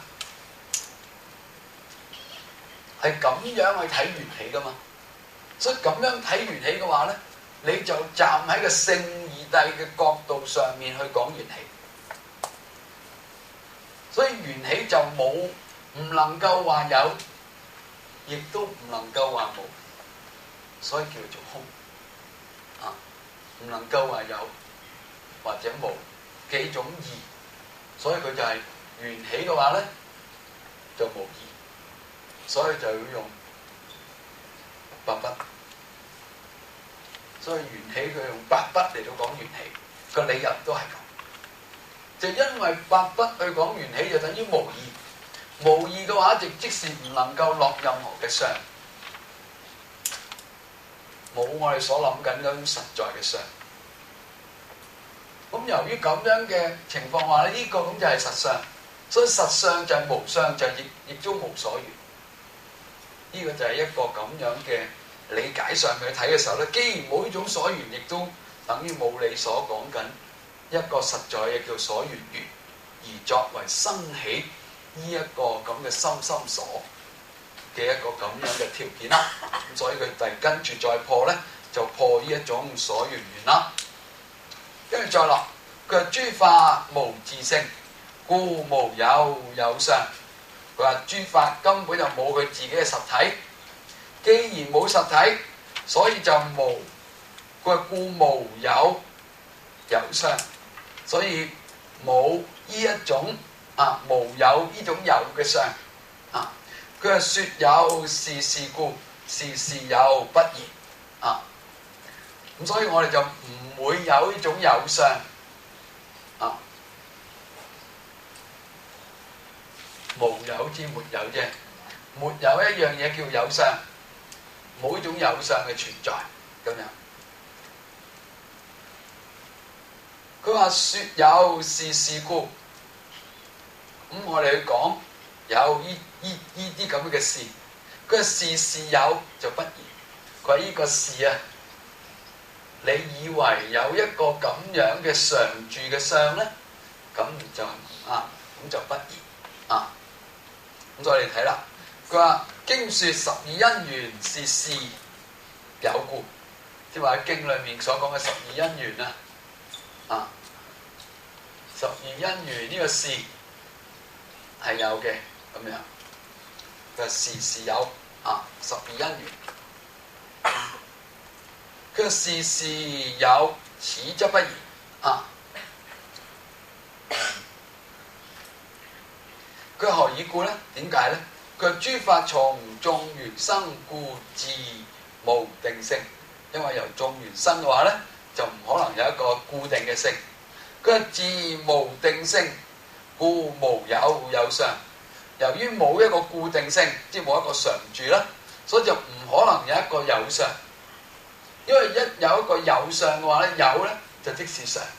係咁樣去睇緣起噶嘛。所以咁樣睇緣起嘅話咧，你就站喺個聖義諦嘅角度上面去講緣起。所以緣起就冇。唔能夠話有，亦都唔能夠話無，所以叫做空。啊，唔能夠話有或者無幾種義，所以佢就係緣起嘅話咧就無義，所以就要用八筆。所以緣起佢用八筆嚟到講緣起，個理由都係咁。就因為八筆去講緣起，就等於無義。無義嘅話，就即使唔能夠落任何嘅相，冇我哋所諗緊嗰種實在嘅相。咁由於咁樣嘅情況下咧，呢、這個咁就係實相，所以實相就係無相，就亦亦都無所緣。呢、這個就係一個咁樣嘅理解上去睇嘅時候咧，既然冇呢種所緣，亦都等於冇你所講緊一個實在嘅叫所緣緣，而作為生起。呢一個咁嘅心心所嘅一個咁樣嘅條件啦，咁所以佢第跟住再破咧，就破呢一種所緣緣啦。跟住再落，佢話諸法無自性，故無有有相。佢話諸法根本就冇佢自己嘅實體，既然冇實體，所以就無。佢話故無有有相，所以冇呢一種。啊，無有呢種有嘅相，啊，佢係說有是是故，是是有不然，啊，咁所以我哋就唔會有呢種有相，啊，無有之沒有啫，沒有一樣嘢叫有相，冇呢種有相嘅存在，咁樣。佢話說有是是故。咁、嗯、我哋去講有依依依啲咁嘅事，佢話事事有就不然。佢話依個事啊，你以為有一個咁樣嘅常住嘅相咧，咁就唔啱，咁就不然啊。咁所以你睇啦，佢話經説十二因緣是事有故，即係話喺經裏面所講嘅十二因緣啊，啊，十二因緣呢個事。係有嘅咁樣，佢話事事有啊，十二因緣。佢話事事有，此則不然啊。佢何以故咧？點解咧？佢話諸法從眾緣生，故自無定性。因為由眾緣生嘅話咧，就唔可能有一個固定嘅性。佢話自無定性。故無有有相，由於冇一個固定性，即係冇一個常住啦，所以就唔可能有一個有相。因為一有一個有相嘅話咧，有咧就即是常。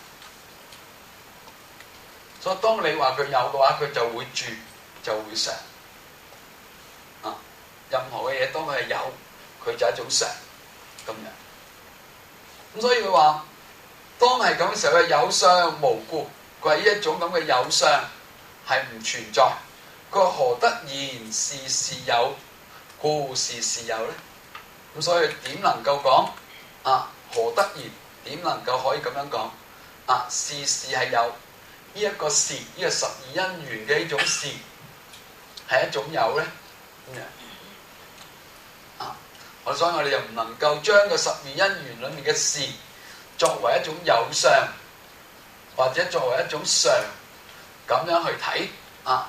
所以當你話佢有嘅話，佢就會住，就會常。啊，任何嘅嘢當佢係有，佢就係一種常咁樣。咁所以佢話，當係咁嘅時候，佢有相無故。佢話呢一種咁嘅有相係唔存在。佢話何得言事事有， 故事是有咧。咁所以點能夠講啊？何得然？點能夠可以咁樣講啊？事事係有呢一個事，呢、這個十二因緣嘅呢種事係一種有咧咁樣啊。我所以我哋又唔能夠將個十二因緣裡面嘅事作為一種有相，或者作為一種常咁樣去睇啊。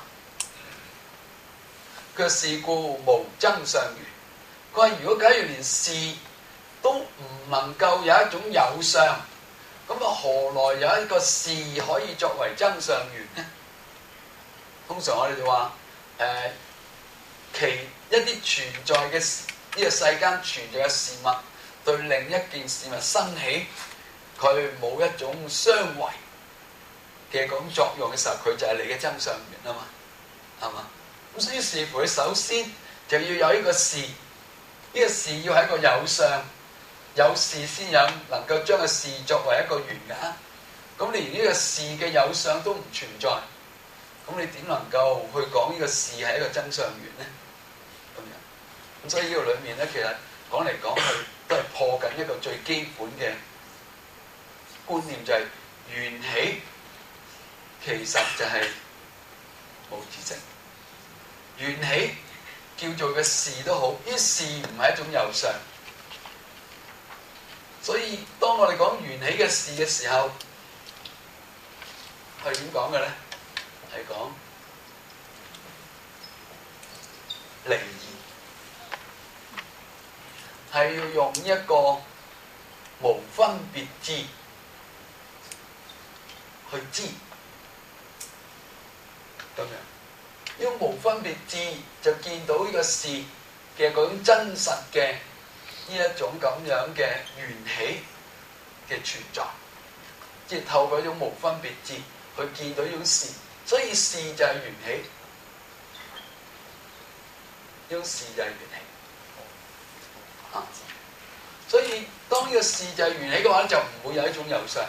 佢是故無增上緣。佢話如果假如連事都唔能夠有一種有相，咁啊何來有一個事可以作為增上緣呢？通常我哋就話誒，其一啲存在嘅呢、這個世間存在嘅事物，對另一件事物生起，佢冇一種相違嘅嗰種作用嘅時候，佢就係你嘅增上緣啊嘛，係嘛？咁所以視乎佢首先就要有呢個事，呢、這個事要係一個有相，有事先有能夠將個事作為一個緣㗎。咁連呢個事嘅有相都唔存在，咁你點能夠去講呢個事係一個增上緣呢？咁樣，咁所以呢個裏面咧，其實講嚟講去都係破緊一個最基本嘅觀念，就係緣起其實就係無自性。緣起叫做嘅事都好，呢事唔係一種有相，所以當我哋講緣起嘅事嘅時候，係點講嘅咧？係講離異，係要用一個無分別智去知咁樣。用無分別智就見到呢個事嘅嗰種真實嘅呢一種咁樣嘅緣起嘅存在，即係透過一種無分別智去見到呢種事，所以事就係緣起，呢種事就係緣起。啊，所以當呢個事就係緣起嘅話，就唔會有一種有相，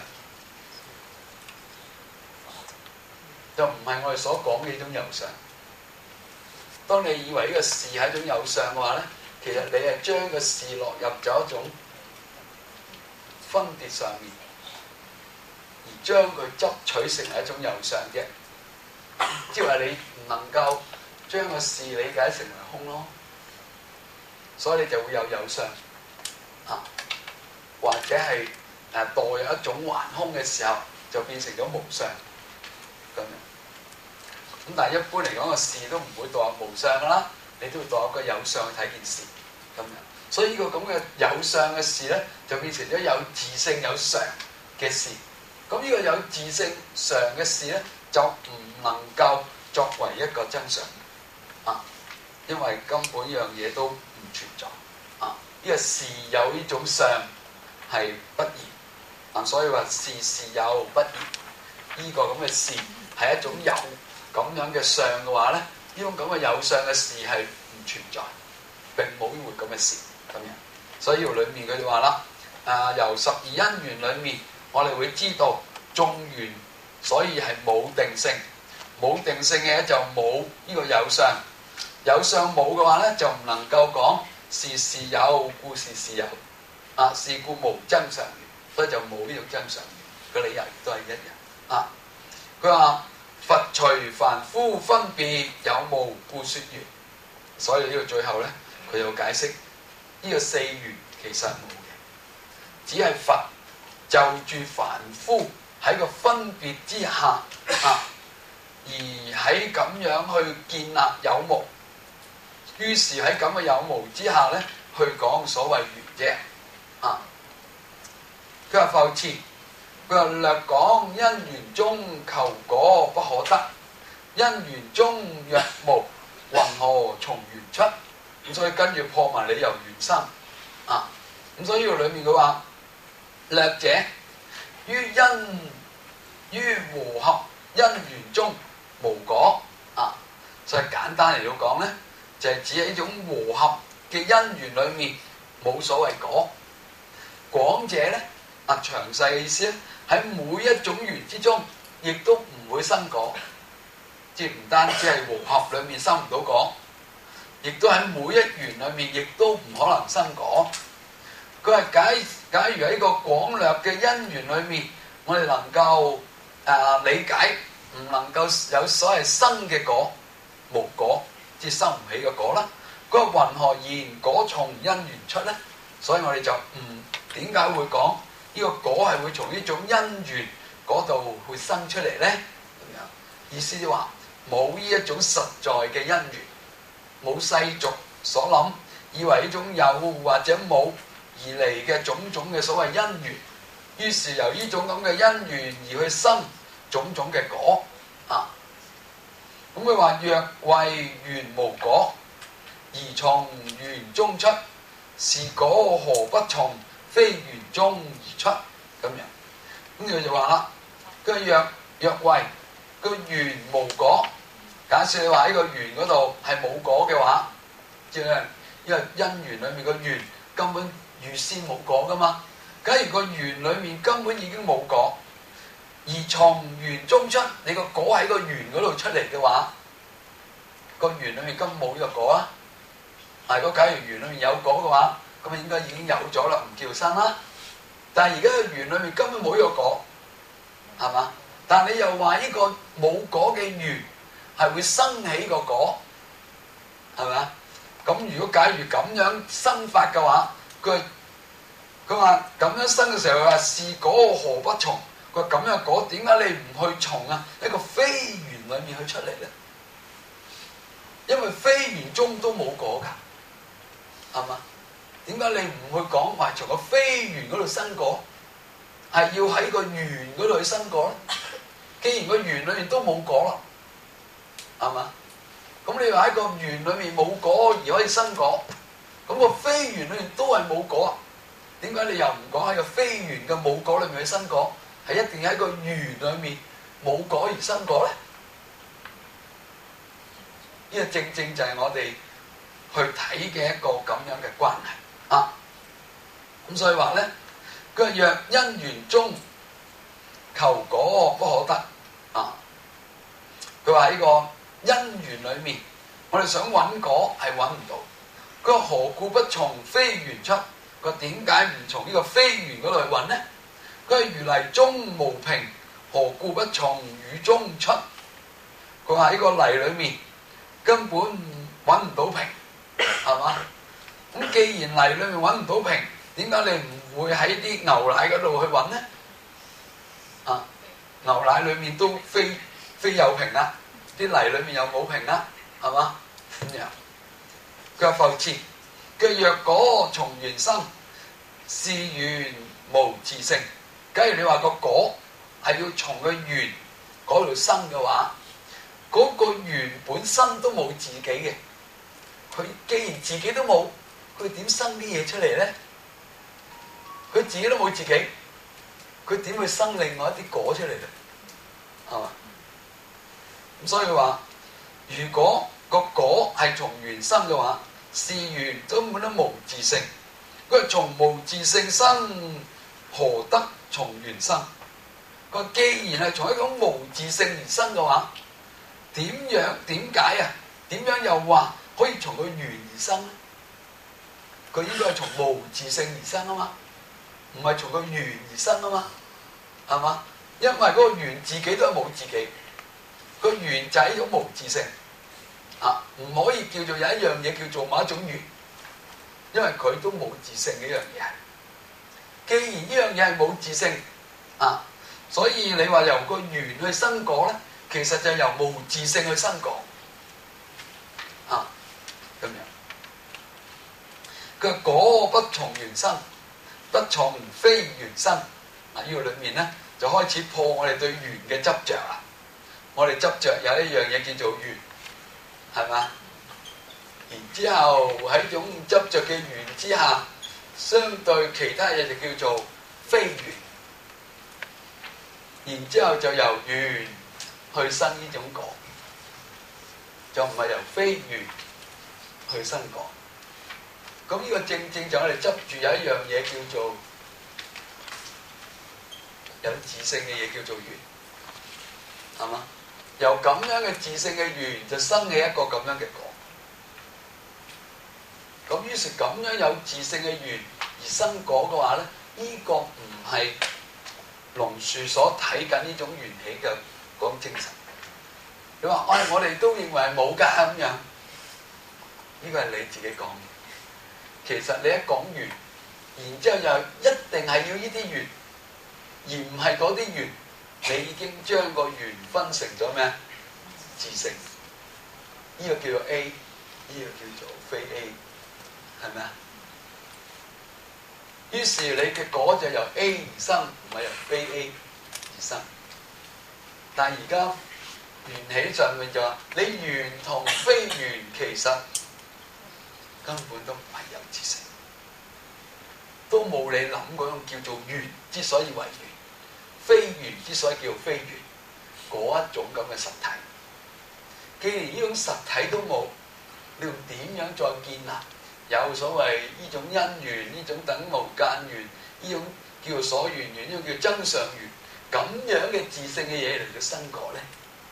就唔係我哋所講嘅呢種有相。當你以為呢個事係一種有相嘅話咧，其實你係將個事落入咗一種分別上面，而將佢執取成為一種有相啫。即係話你唔能夠將個事理解成為空咯，所以你就會有有相啊，或者係誒墮入一種還空嘅時候，就變成咗無相咁樣。咁但係一般嚟講個事都唔會墮入無相噶啦，你都會墮入個有相去睇件事咁樣。所以呢個咁嘅有相嘅事咧，就變成咗有自性有常嘅事。咁呢個有自性常嘅事咧，就唔能夠作為一個真相啊，因為根本呢樣嘢都唔存在啊。呢個事有呢種相係不然啊，所以話事事有不然。呢個咁嘅事係一種有咁樣嘅相嘅話咧，呢種咁嘅有相嘅事係唔存在，並冇呢回咁嘅事咁樣。所以呢度裏面佢哋話啦，啊由十二因緣裏面，我哋會知道眾緣，所以係冇定性，冇定性嘅就冇呢個有相，有相冇嘅話咧，就唔能夠講事事有，故事事有，啊是故無增上緣，所以就冇呢種增上緣。個理由亦都係一樣啊。佢話佛隨凡夫分別有無故說緣，所以呢個最後咧，佢又解釋呢個四緣其實冇嘅，只係佛就住凡夫喺個分別之下啊，而喺咁樣去建立有無，於是喺咁嘅有無之下咧，去講所謂緣啫啊。佢話復次。佢話略講因緣中求果不可得，因緣中若無，云何從緣出？咁所以跟住破埋理由緣生啊！咁所以呢個裏面佢話略者於因於和合因緣中無果啊！所以簡單嚟到講咧，就係、是、指喺呢種和合嘅因緣裏面冇所謂果。廣者咧啊，詳細嘅意思咧。喺每一種緣之中，亦都唔會生果，即係唔單止係和合裏面生唔到果， 亦都喺每一園裏面，亦都唔可能生果。佢話假假如喺個廣略嘅因緣裏面，我哋能夠誒、呃、理解，唔能夠有所謂生嘅果，無果，即係生唔起嘅果啦。佢話云何言果從因緣出咧？所以我哋就唔點解會講呢個果係會從呢種因緣嗰度會生出嚟咧？咁樣意思就話冇呢一種實在嘅因緣，冇世俗所諗，以為呢種有或者冇而嚟嘅種種嘅所謂因緣，於是由呢種咁嘅因緣而去生種種嘅果啊。咁佢話若為緣無果，而從緣中出，是果何不從非緣中而出？咁樣，咁佢就話啦，佢若若為個緣無果，假設你話喺個緣嗰度係冇果嘅話，即係因為因緣裏面個緣根本預先冇果噶嘛。假如個緣裏面根本已經冇果，而從緣中出，你個果喺個緣嗰度出嚟嘅話，個緣裏面根本冇呢個果啊。係，如果假如緣裏面有果嘅話，咁啊應該已經有咗啦，唔叫生啦。但係而家個緣裏面根本冇呢個果，係嘛？但係你又話呢個冇果嘅緣係會生起個果，係咪啊？咁如果假如咁樣生法嘅話，佢佢話咁樣生嘅時候，佢話是果何不從？佢話咁樣果點解你唔去從啊？一個非緣裏面去出嚟咧？因為非緣中都冇果㗎，係嘛？點解你唔去講話從個非緣嗰度生果，係要喺個緣嗰度去生果咧？既然個緣裏面都冇果啦，係嘛？咁你話喺個緣裏面冇果而可以生果，咁個非緣裏面都係冇果，點解你又唔講喺個非緣嘅冇果裏面去生果，係一定喺個緣裏面冇果而生果咧？呢個正正就係我哋去睇嘅一個咁樣嘅關係啊！咁所以話咧，佢若因緣中求果不可得啊！佢話喺個因緣裏面，我哋想揾果係揾唔到。佢話何故不從非緣出？佢話點解唔從呢個非緣嗰度去揾呢？佢話如泥中無瓶，何故不從雨中出？佢話喺個泥裏面根本揾唔到瓶，係嘛？咁既然泥裏面揾唔到瓶，點解你唔會喺啲牛奶嗰度去揾呢？啊，牛奶裏面都非非有瓶啦，啲泥裏面又冇瓶啦，係嘛？咁樣，佢話復次，佢若果從緣生，是緣無自性。假如你話個果係要從個緣嗰度生嘅話，嗰個緣本身都冇自己嘅，佢既然自己都冇，佢點生啲嘢出嚟咧？佢自己都冇自己，佢點會生另外一啲果出嚟咧？係嘛？咁所以話，如果個果係從緣生嘅話，是緣根本都無自性。佢從無自性生，何得從緣生？佢既然係從一種無自性而生嘅話，點樣點解啊？點樣又話可以從個緣而生咧？佢應該係從無自性而生啊嘛，唔係從個緣而生啊嘛，係嘛？因為嗰個緣自己都係冇自己，個緣就係一種無自性啊，唔可以叫做有一樣嘢叫做某一種緣，因為佢都冇自性嘅一樣嘢。既然呢樣嘢係冇自性啊，所以你話由個緣去生果咧，其實就係由無自性去生果啊，咁樣。佢話果不從緣生，不從非緣生。嗱，呢個裏面咧就開始破我哋對緣嘅執着啦。我哋執着有一樣嘢叫做緣，係嘛？然之後喺呢種執着嘅緣之下，相對其他嘢就叫做非緣。然之後就由緣去生呢種果，就唔係由非緣去生果。咁呢個正正就我哋執住有一樣嘢叫做有自性嘅嘢叫做緣，係嘛？由咁樣嘅自性嘅緣就生起一個咁樣嘅果。 咁於是咁樣有自性嘅緣而生果嘅話咧，呢、這個唔係龍樹所睇緊呢種緣起嘅嗰種精神。你話唉、哎，我哋都認為係冇㗎咁樣，呢個係你自己講嘅。其實你一講緣，然之後又一定係要呢啲緣，而唔係嗰啲緣，你已經將個緣分成咗咩？自性。呢、這個叫做 A， 呢個叫做非 A， 係咪啊？於是你嘅果就由 A 而生，唔係由非 A 而生。但係而家緣起上面就話，你緣同非緣其實根本都唔係有自性，都冇你諗嗰種叫做緣之所以為緣，非緣之所以叫非緣嗰一種咁嘅實體。既然呢種實體都冇，你用點樣再建立有所謂呢種因緣、呢種等無間緣、呢種叫做所緣緣、呢種叫增上緣咁樣嘅自性嘅嘢嚟到生果咧？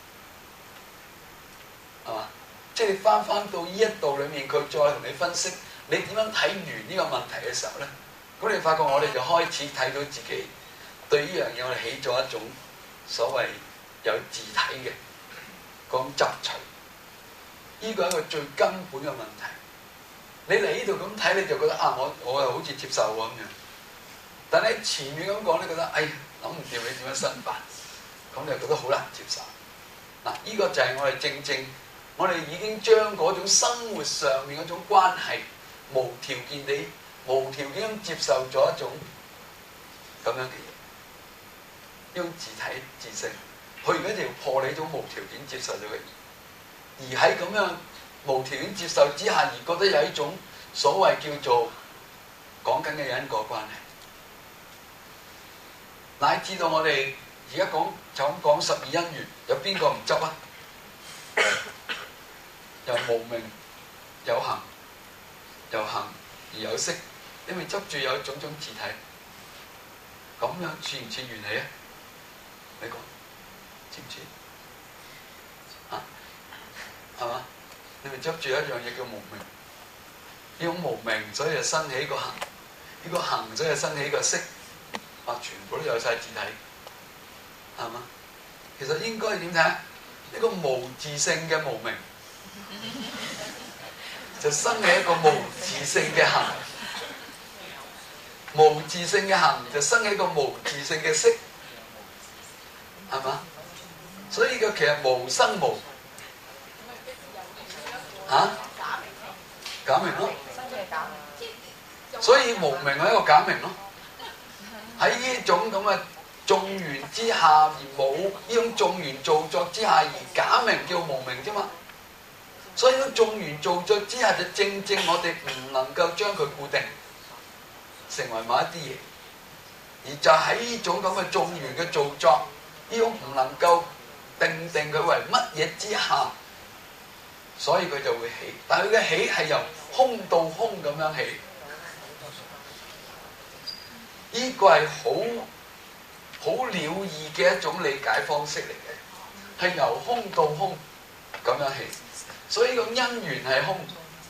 係嘛？即係你翻翻到呢一度裏面，佢再同你分析你點樣睇緣呢個問題嘅時候咧，咁你發覺我哋就開始睇到自己對呢樣嘢，我哋起咗一種所謂有自體嘅嗰種執取。呢個係一個最根本嘅問題。你嚟呢度咁睇，你就覺得啊，我我又好似接受喎咁樣。但係你前面咁講，你覺得哎呀諗唔掂，你點樣申辦？咁你就覺得好難接受。嗱，呢個就係我哋正正。我哋已經將嗰種生活上面嗰種關係無條件地、無條件咁接受咗一種咁樣嘅嘢，呢種自體自性。佢而家就要破你呢種無條件接受咗嘅嘢，而喺咁樣無條件接受之下，而覺得有一種所謂叫做講緊嘅因果關係，乃至到我哋而家講就咁講十二因緣，有邊個唔執啊？又無明有行，有行而有識，你咪執住有種種自體，咁樣似唔似緣起啊？你講似唔似？啊，係嘛？你咪執住一樣嘢叫無明，呢種無明所以就生起個行，呢個行所以就生起個識，啊，全部都有晒自體，係嘛？其實應該點睇？呢個無自性嘅無明，就生起一個無自性嘅行，無自性嘅行就生起一個無自性嘅識，係嘛？所以個其實無生無嚇、啊、假名咯，所以無明係一個假名咯。喺呢種咁嘅眾緣之下，而冇呢種眾緣造作之下，而假名叫無明啫嘛。所以呢種眾緣造作之下，就正正我哋唔能夠將佢固定成為某一啲嘢，而就喺呢種咁嘅眾緣嘅造作，呢種唔能夠定定佢為乜嘢之下，所以佢就會起。但係佢嘅起係由空到空咁樣起，呢個係好好了義嘅一種理解方式嚟嘅，係由空到空咁樣起。所以個因緣係空，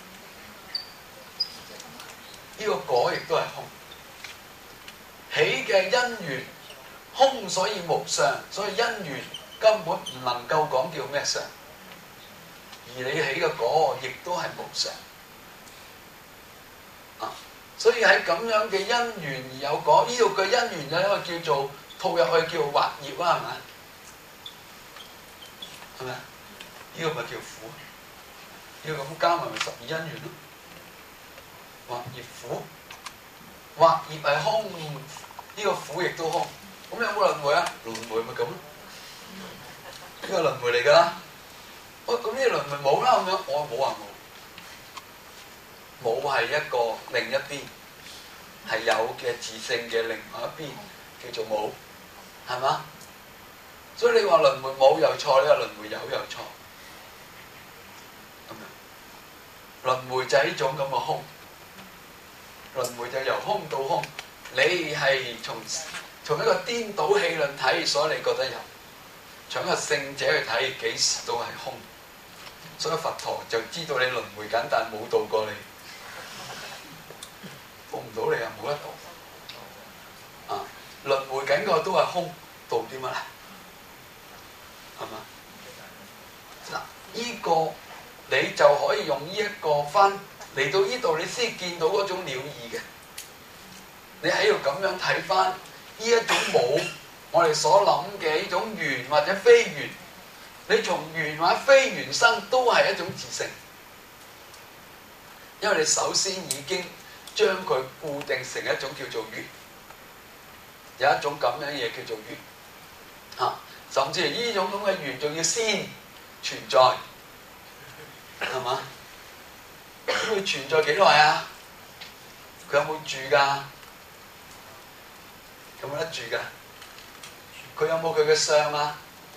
呢個果亦都係空。起嘅因緣空，所以無相，所以因緣根本唔能夠講叫咩相。而你起嘅果亦都係無相。啊，所以喺咁樣嘅因緣而有果，呢度嘅因緣有一個叫做套入去叫惑業啊，係咪？係咪啊？呢個咪叫苦。要咁加埋咪十二因緣咯，惑業苦，惑業係空，呢、這個苦亦都空，咁有冇輪迴啊？輪迴咪咁咯，呢個輪迴嚟㗎啦。喂、哦，咁呢個輪迴冇啦咁樣，我冇話冇，冇係一個另一邊，係有嘅自性嘅另外一邊叫做冇，係嘛？所以你話輪迴冇又錯，你話輪迴有又錯。輪迴就係呢種咁嘅空，輪迴就由空到空，你係從從一個顛倒氣論睇，所以你覺得有；從一個聖者去睇，幾時都係空。所以佛陀就知道你輪迴緊，但係冇渡過你。 到你啊，冇得度啊！輪迴緊個都係空，度啲乜啊？係嘛？嗱，依個你就可以用呢一個翻嚟到呢度，你先見到嗰種了義嘅。你喺度咁樣睇翻呢一種冇我哋所諗嘅呢種緣或者非緣，你從緣或者非緣生都係一種自性，因為你首先已經將佢固定成一種叫做緣，有一種咁樣嘢叫做緣啊，甚至係呢種咁嘅緣仲要先存在，係嘛？咁佢存在幾耐啊？佢有冇住㗎？有冇得住㗎？佢有冇佢嘅相啊？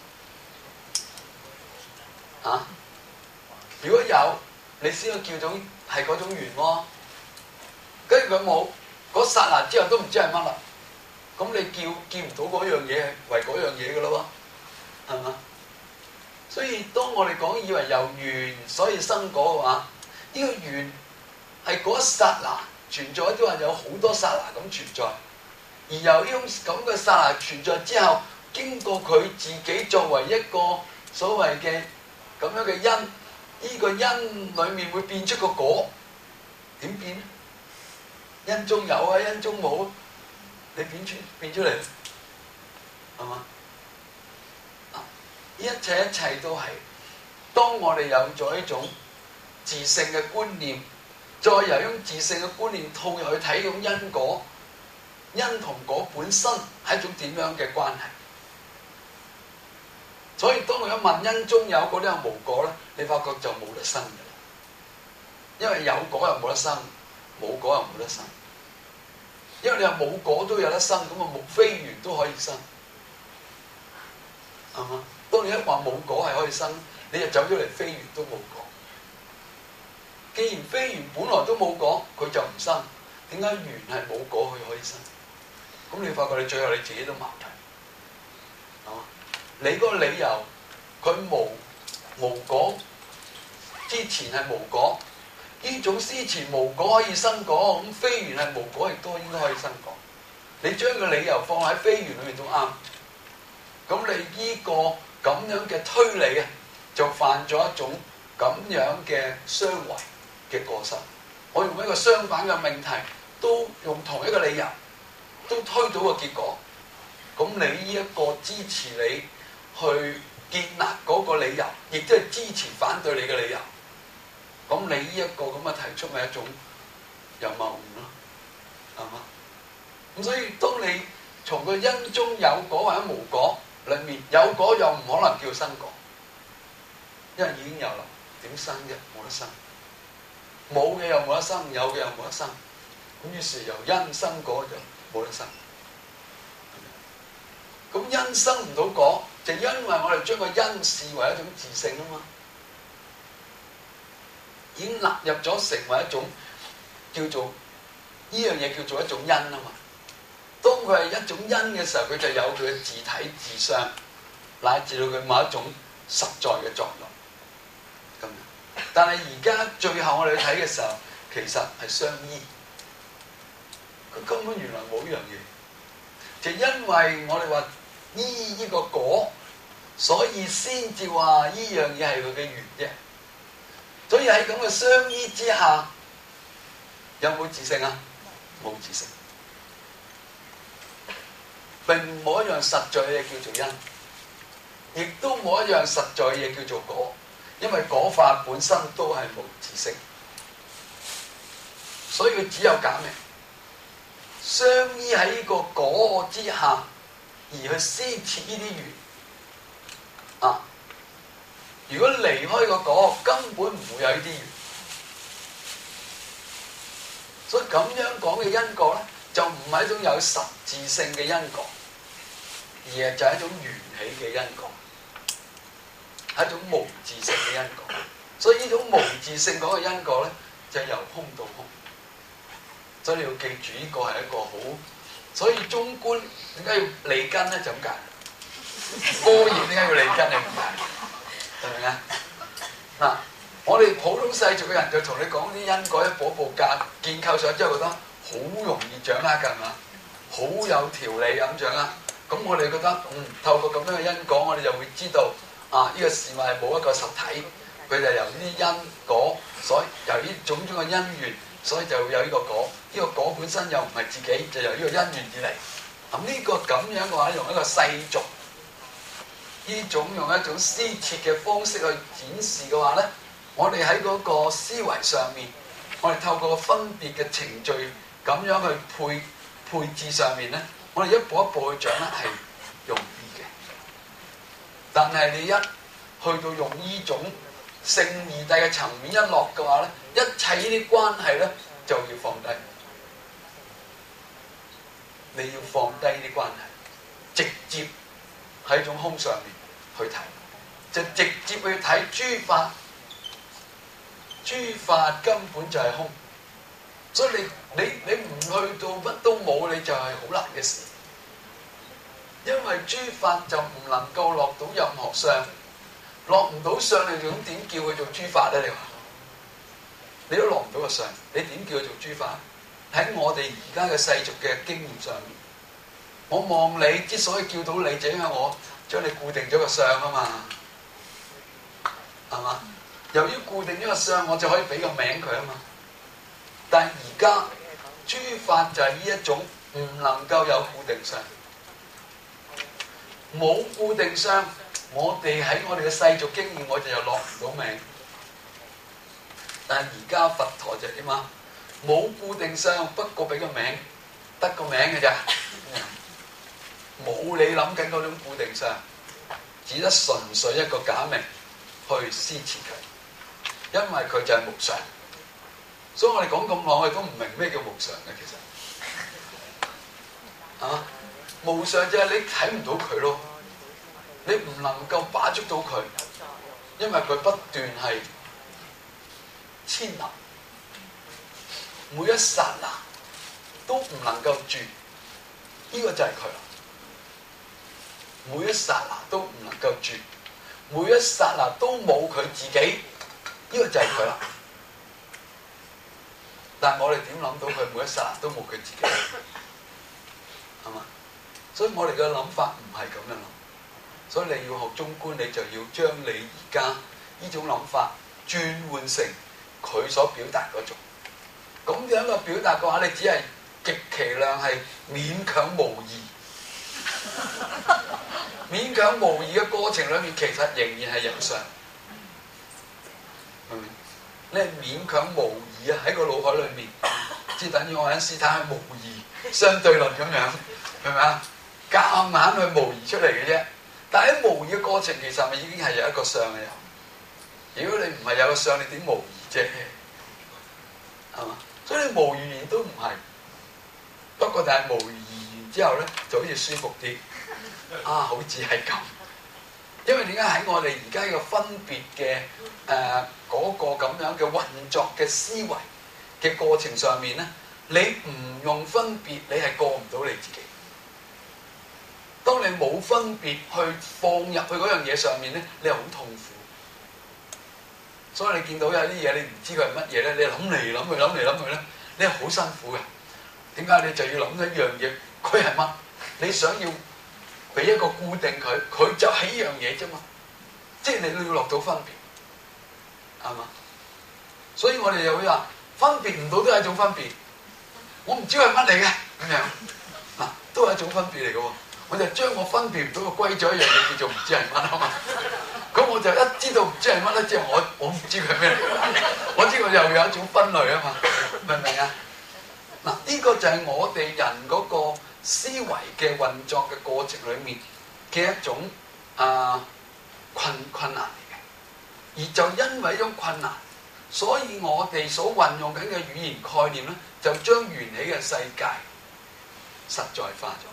嚇、啊？如果有，你先可叫做係嗰種緣喎。跟住佢冇，嗰剎那之後都唔知係乜啦。咁你叫叫唔到嗰樣嘢係為嗰樣嘢㗎咯喎，係嘛？所以當我哋講以為由緣所以生果嘅話，呢、這個緣係嗰一剎那存在，都話有好多剎那咁存在，而由呢種咁嘅剎那存在之後，經過佢自己作為一個所謂嘅咁樣嘅因，呢、這個因裡面會變出個果，點變咧？因中有啊，因中冇，你變出變出嚟，係嘛？一切一切都係，當我哋有咗一種自性嘅觀念，再由一種自性嘅觀念套入去睇種因果，因同果本身係一種點樣嘅關係？所以當我一問因中有果定係無果咧，你發覺就冇得生嘅啦，因為有果又冇得生，冇果又冇得生。因為你話冇果都有得生，咁啊無非緣都可以生，係嘛？當你一話冇果係可以生，你就走咗嚟非緣都冇果。既然非緣本來都冇果，佢就唔生，點解緣係冇果佢可以生？咁你發覺你最後你自己都矛盾，係嘛？你嗰個理由佢無無果之前係無果。呢種之前無果可以生果，咁非緣係無果，亦都應該可以生果。你將個理由放喺非緣裏面都啱。咁你呢個咁樣嘅推理啊，就犯咗一種咁樣嘅相違嘅過失。我用一個相反嘅命題，都用同一個理由，都推到個結果。咁你呢一個支持你去建立嗰個理由，亦都係支持反對你嘅理由。咁你呢一個咁嘅提出係一種有謬誤咯，係嘛？咁所以當你從個因中有果或者無果裏面，有果又唔可能叫生果，因為已經有啦，點生啫？冇得生，冇嘅又冇得生，有嘅又冇得生，咁於是由因生果就冇得生。咁因生唔到果，就因為我哋將個因視為一種自性啊嘛。已經納入咗成為一種叫做呢樣嘢叫做一種因啊嘛。當佢係一種因嘅時候，佢就有佢嘅自體自相，乃至到佢某一種實在嘅作用。咁樣，但係而家最後我哋去睇嘅時候，其實係相依。佢根本原來冇呢樣嘢，就因為我哋話依呢個果，所以先至話呢樣嘢係佢嘅緣啫。所以喺咁嘅相依之下，有冇自性啊？冇自性，並冇一樣實在嘅嘢叫做因，亦都冇一樣實在嘅嘢叫做果，因為果法本身都係無自性，所以佢只有假名。相依喺呢個果之下，而去施設呢啲緣啊。如果離開個果，根本唔會有呢啲緣。所以咁樣講嘅因果咧，就唔係一種有實質性嘅因果，而係就係一種緣起嘅因果，係一種無自性嘅因果。所以呢種無自性講嘅因果咧，就係由空到空。所以你要記住，呢個係一個好。所以中觀點解要利根咧？就咁解。般若點解要利根？你唔解？明唔明啊？嗱，我哋普通世俗嘅人就同你講啲因果一步一步架建構上之後，覺得好容易掌握㗎，係嘛？好有條理咁掌握。咁我哋覺得，嗯，透過咁樣嘅因果，我哋就會知道啊，呢個事物係冇一個實體，佢就由呢啲因果，所以由呢種種嘅因緣，所以就會有呢個果。呢個果本身又唔係自己，就由呢個因緣而嚟。咁呢個咁樣嘅話，用一個世俗呢種用一種施設嘅方式去展示嘅話咧，我哋喺嗰個思維上面，我哋透過個分別嘅程序咁樣去配配置上面咧，我哋一步一步去掌握係容易嘅。但係你一去到用呢種聖義諦嘅層面一落嘅話咧，一切呢啲關係咧就要放低。你要放低呢啲關係，直接喺種空上面去睇，就直接去睇諸法，諸法根本就係空，所以你你你唔去到乜都冇，你就係好難嘅事，因為諸法就唔能夠落到任何相，落唔到相，你咁點叫佢做諸法咧？你話，你都落唔到個相，你點叫佢做諸法？喺我哋而家嘅世俗嘅經驗上面，我望你之所以叫到你，就因為我將你固定咗個相啊嘛，係嘛？由於固定咗個相，我就可以俾個名佢啊嘛。但係而家諸法就係呢一種唔能夠有固定相，冇固定相，我哋喺我哋嘅世俗經驗，我哋又落唔到名。但係而家佛陀就點啊？冇固定相，不過俾個名，得個名嘅咋，冇你諗緊嗰種固定相，只得純粹一個假名去施設佢，因為佢就係無常。所以我哋講咁耐，我哋都唔明咩叫無常嘅，其實啊，無常就係你睇唔到佢咯，你唔能夠把捉到佢，因為佢不斷係遷流。每一剎那都唔能夠住，呢、這個就係佢啦。每一剎那都唔能夠住，每一剎那都冇佢自己，呢、這個就係佢啦。但係我哋點諗到佢每一剎那都冇佢自己？係嘛？所以我哋嘅諗法唔係咁樣諗。所以你要學中觀，你就要將你而家呢種諗法轉換成佢所表達嗰種。咁樣嘅表達嘅話，你只係極其量係勉強無疑，勉強無疑嘅過程裏面，其實仍然係有常，明唔明？你係勉強無疑啊！喺個腦海裏面，即係等於愛因斯坦係無疑相對論咁樣，係咪啊？夾硬去無疑出嚟嘅啫。但係喺無疑嘅過程，其實咪已經係有一個相嘅。如果你唔係有個相，你點無疑啫？係嘛？所以你無語言都唔係，不過但係無語言之後咧，就好似舒服啲，啊，好似係咁。因為點解喺我哋而家嘅分別嘅誒嗰個咁樣嘅運作嘅思維嘅過程上面咧，你唔用分別，你係過唔到你自己。當你冇分別去放入去嗰樣嘢上面咧，你係好痛苦。所以你見到有啲嘢你唔知佢係乜嘢咧，你諗嚟諗去諗嚟諗去咧，你係好辛苦嘅。點解你就要諗一樣嘢？佢係乜？你想要俾一個固定佢，佢就係呢樣嘢啫嘛。即係你都要落到分別，係嘛？所以我哋又會話分別唔到都係一種分別。我唔知佢係乜嚟嘅咁樣，嗱都係一種分別嚟嘅喎。我就將我分別唔到個歸咗一樣嘢叫做唔知係乜啊嘛。咁我就一知道唔知係乜咧，即係我我唔知佢係咩嚟，我知我又有一種分類啊嘛，明唔明啊？嗱，呢個就係我哋人嗰個思維嘅運作嘅過程裡面嘅一種啊困困難嚟嘅，而就因為一種困難，所以我哋所運用緊嘅語言概念咧，就將緣起嘅世界實在化咗。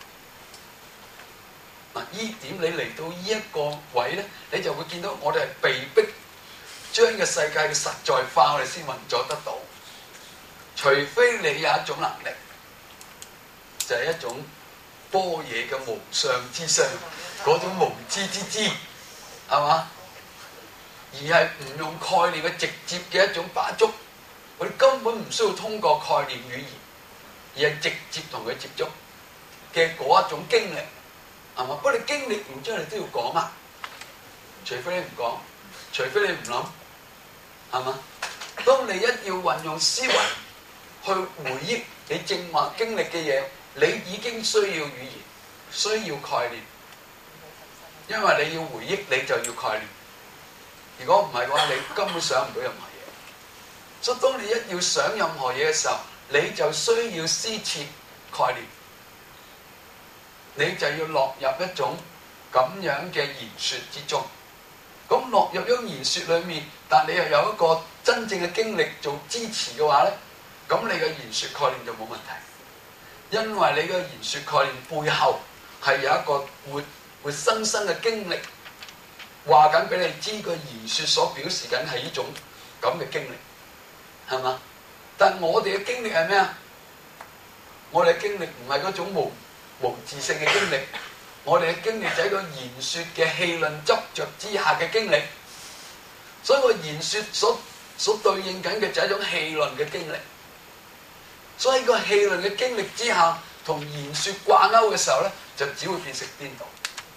嗱，依點你嚟到呢一個位咧，你就會見到我哋係被逼將呢個世界嘅實在化，我哋先運作得到。除非你有一種能力，就係、是、一種般若嘅無上之上，嗰種無知之知，係嘛？而係唔用概念嘅直接嘅一種把觸，我哋根本唔需要通過概念語言， 而係直接同佢接觸嘅嗰一種經歷，係嘛？不過你經歷完之後，你都要講啊，除非你唔講，除非你唔諗，係嘛？當你一要運用思維去回憶你正話經歷嘅嘢，你已經需要語言，需要概念，因為你要回憶，你就要概念。如果唔係嘅話，你根本想唔到任何嘢。所以當你一要想任何嘢嘅時候，你就需要施設概念，你就要落入一種咁樣嘅言説之中。咁落入一種言説裏面，但你又有一個真正嘅經歷做支持嘅話咧，咁你嘅言説概念就冇問題，因為你嘅言説概念背後係有一個活活生生嘅經歷，話緊俾你知個言説所表示緊係呢種咁嘅經歷，係嘛？但我哋嘅經歷係咩啊？我哋嘅經歷唔係嗰種無無自性嘅經歷，我哋嘅經歷就係個言説嘅氣論執着之下嘅經歷，所以個言説所所對應緊嘅就係一種氣論嘅經歷。所以個氣論嘅經歷之下，同言説掛鈎嘅時候咧，就只會變成顛倒。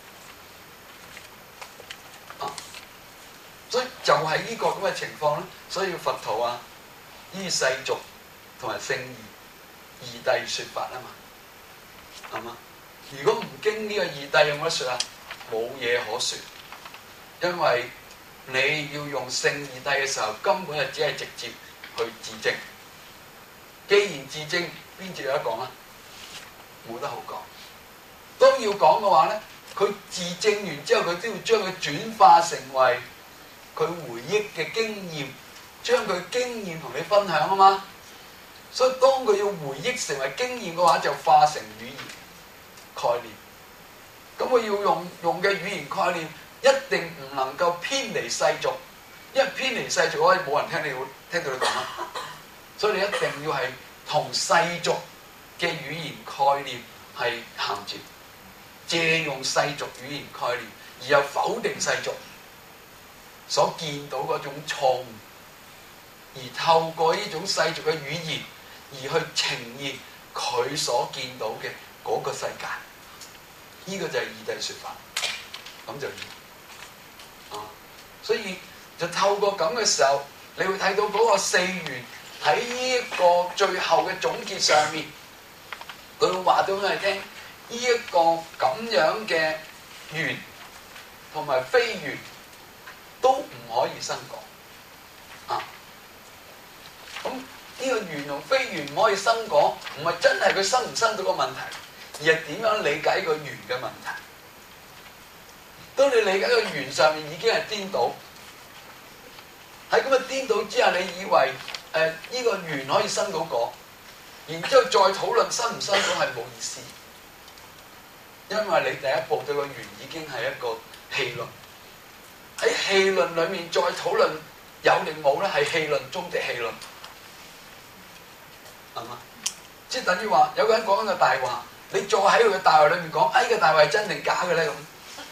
啊，所以就係呢個咁嘅情況咧。所以佛陀啊，依世俗同埋聖義義諦説法啊嘛，係嘛？如果唔經呢個義諦，有冇得説啊？冇嘢可説，因為你要用聖義諦嘅時候，根本係只係直接去自證。既然自證，邊節有得講啊？冇得好講。當要講嘅話咧，佢自證完之後，佢都要將佢轉化成為佢回憶嘅經驗，將佢經驗同你分享啊嘛。所以當佢要回憶成為經驗嘅話，就化成語言概念。咁佢要用用嘅語言概念，一定唔能夠偏離世俗，因為偏離世俗嘅話，冇人聽你聽到你講啦。所以你一定要係同世俗嘅語言概念係銜接，借用世俗語言概念，而又否定世俗所見到嗰種錯誤，而透過呢種世俗嘅語言而去呈現佢所見到嘅嗰個世界。呢、這個就係義諦説法，咁就啊，所以就透過咁嘅時候，你會睇到嗰個四緣。喺呢一個最後嘅總結上面，佢會話到俾你聽，呢、這、一個咁樣嘅緣同埋非緣都唔可以生果啊！咁呢個緣同非緣唔可以生果，唔係真係佢生唔生到個問題，而係點樣理解個緣嘅問題。當你理解個緣上面已經係顛倒，喺咁嘅顛倒之下，你以為誒呢、呃這個緣可以生到果，然之後再討論生唔生果係冇意思，因為你第一步對個緣已經係一個氣論，喺氣論裡面再討論有定冇咧，係氣論中的氣論，係嘛？即係等於話有個人講緊個大話，你再喺佢嘅大話裡面講，哎、這個大話係真定假嘅咧咁，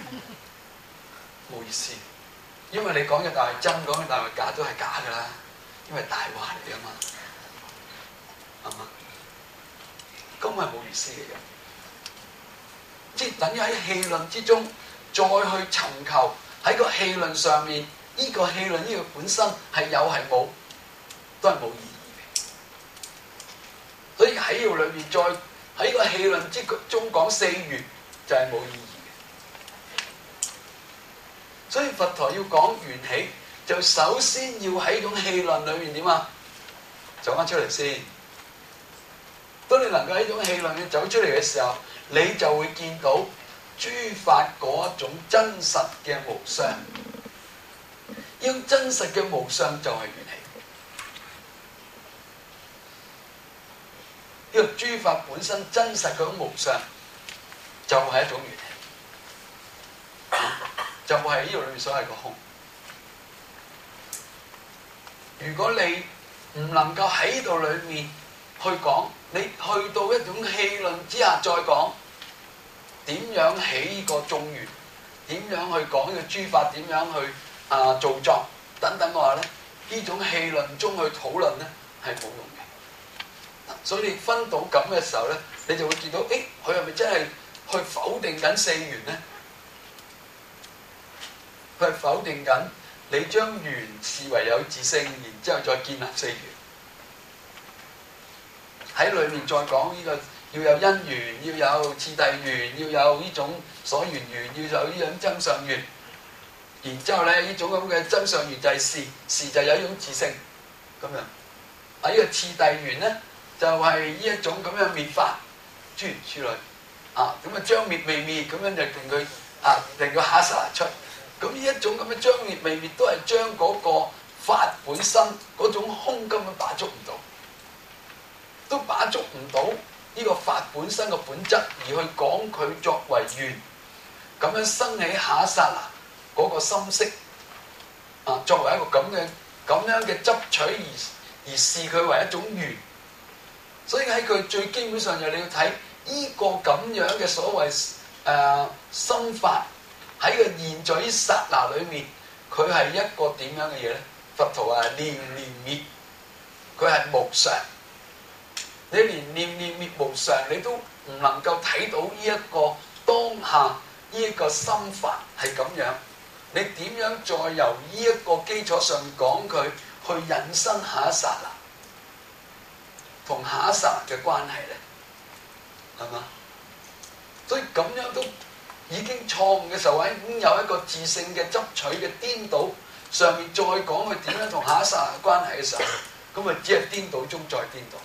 冇意思，因為你講嘅大話真，講嘅大話假都係假㗎啦。因為大話嚟㗎嘛，係嘛？根本係冇意思嘅嘢，即係等於喺氣論之中再去尋求喺個氣論上面，呢、這個氣論呢個本身係有係冇，都係冇意義嘅。所以喺呢度裏面再喺個氣論之中講四緣，就係、是、冇意義嘅。所以佛陀要講緣起，就首先要喺種氣論裏面點啊？走翻出嚟先。當你能夠喺種氣論裏面走出嚟嘅時候，你就會見到諸法嗰一種真實嘅無相。呢種真實嘅無相就係緣起。呢、這個諸法本身真實嗰種無相，就係、是、一種緣起。就係呢度裏面所謂嘅空。如果你唔能夠喺度裏面去講，你去到一種氣論之下再講點樣起呢個眾緣，點樣去講呢個諸法，點樣去啊、呃、造作等等嘅話咧，呢種氣論中去討論咧係冇用嘅。 所以你分到咁嘅時候咧，你就會見到，誒，佢係咪真係去否定緊四元咧？佢係否定緊你將元視為有自性，然之後再建立四元。喺裏面再講呢個要有因緣，要有次第緣，要有呢種所緣緣，要有呢種增上緣。然之後咧，呢種咁嘅增上緣就係事，事就有一種自性咁樣。啊，呢個次第緣咧，就係呢一種咁樣滅法，諸如此類。啊，咁啊將滅未滅，咁樣就令佢啊令佢下殺出。咁呢一種咁嘅將滅未滅，都係將嗰個法本身嗰種空根本把捉唔到，都把捉唔到呢個法本身嘅本質，而去講佢作為緣，咁樣生起下殺嗱嗰個心識啊，作為一個咁嘅咁樣嘅執取而而視佢為一種緣。所以喺佢最基本上就你要睇呢個咁樣嘅所謂誒、呃、心法。喺個現在呢剎那裏面，佢係一個點樣嘅嘢咧？佛陀話念念滅，佢係無常。你連念念滅無常，你都唔能夠睇到呢一個當下呢一個心法係咁樣。你點樣再由呢一個基礎上講佢去引申下一剎那，同下一剎那嘅關係咧？係嘛？所以咁樣都。已經錯誤嘅時候，已經有一個自性嘅執取嘅顛倒，上面再講佢點樣同下一剎那嘅關係嘅時候，咁啊只係顛倒中再顛倒。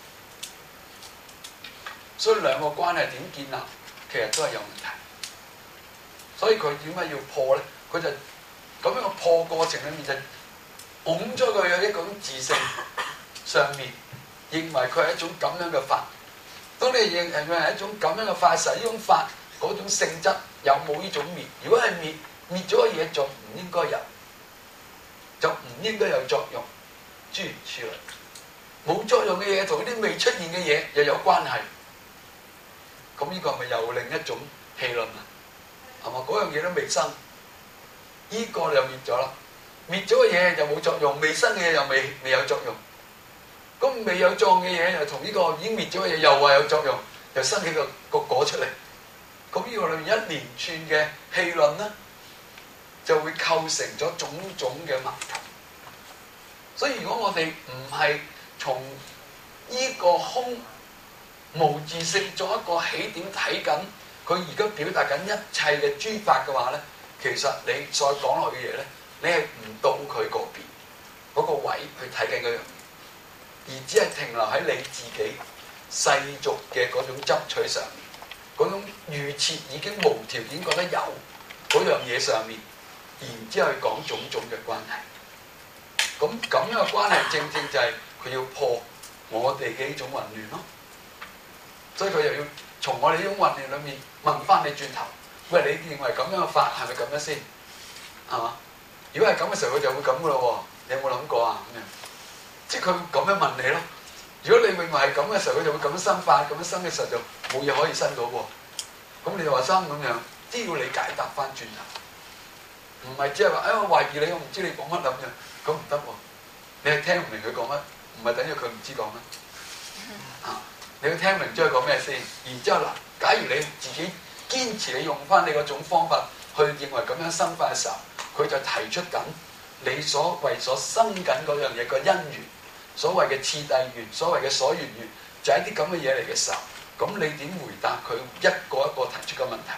所以兩個關係點建立，其實都係有問題。所以佢點解要破咧？佢就咁樣個破過程裡面就拱咗佢有一種自性上面，認為佢係一種咁樣嘅法。當你認為佢係一種咁樣嘅法時，呢種法嗰種性質。有冇呢種滅？如果係滅，滅咗嘅嘢就唔應該有，就唔應該有作用。諸如此類，冇作用嘅嘢同啲未出現嘅嘢又有關係。咁呢個係咪又另一種戲論啊？係嘛？嗰樣嘢都未生，呢、這個又滅咗啦。滅咗嘅嘢又冇作用，未生嘅嘢又未未有作用。咁未有作用嘅嘢又同呢個已經滅咗嘅嘢又話有作用，又生起個個果出嚟。咁呢個裏面一連串嘅戲論咧，就會構成咗種種嘅矛盾。所以如果我哋唔係從呢個空無自性作一個起點睇緊，佢而家表達緊一切嘅諸法嘅話咧，其實你再講落去嘅嘢咧，你係唔到佢嗰邊嗰個位去睇緊嗰樣嘢，而只係停留喺你自己世俗嘅嗰種執取上面。嗰種預設已經無條件覺得有嗰樣嘢上面，然之後去講種種嘅關係。咁咁樣嘅關係正正就係佢要破我哋嘅呢種混亂咯。所以佢又要從我哋呢種混亂裏面問翻你轉頭，喂，你認為咁樣嘅法係咪咁樣先？係嘛？如果係咁嘅時候，佢就會咁噶咯喎。你有冇諗過啊？咁樣，即係佢會咁樣問你咯。如果你認為係咁嘅時候，佢就會咁樣生法，咁樣生嘅時候就冇嘢可以生到喎。咁你又話生咁樣，都要你解答翻轉頭，唔係只係話，哎我懷疑你，我唔知你講乜咁樣，咁唔得喎。你係聽唔明佢講乜，唔係等於佢唔知講乜。啊，你要聽明知佢講咩先，然之後嗱，假如你自己堅持你用翻你嗰種方法去認為咁樣生法嘅時候，佢就提出緊你所謂所生緊嗰樣嘢個因緣。所謂嘅次第緣，所謂嘅所緣緣，就係啲咁嘅嘢嚟嘅時候，咁你點回答佢一個一個提出嘅問題？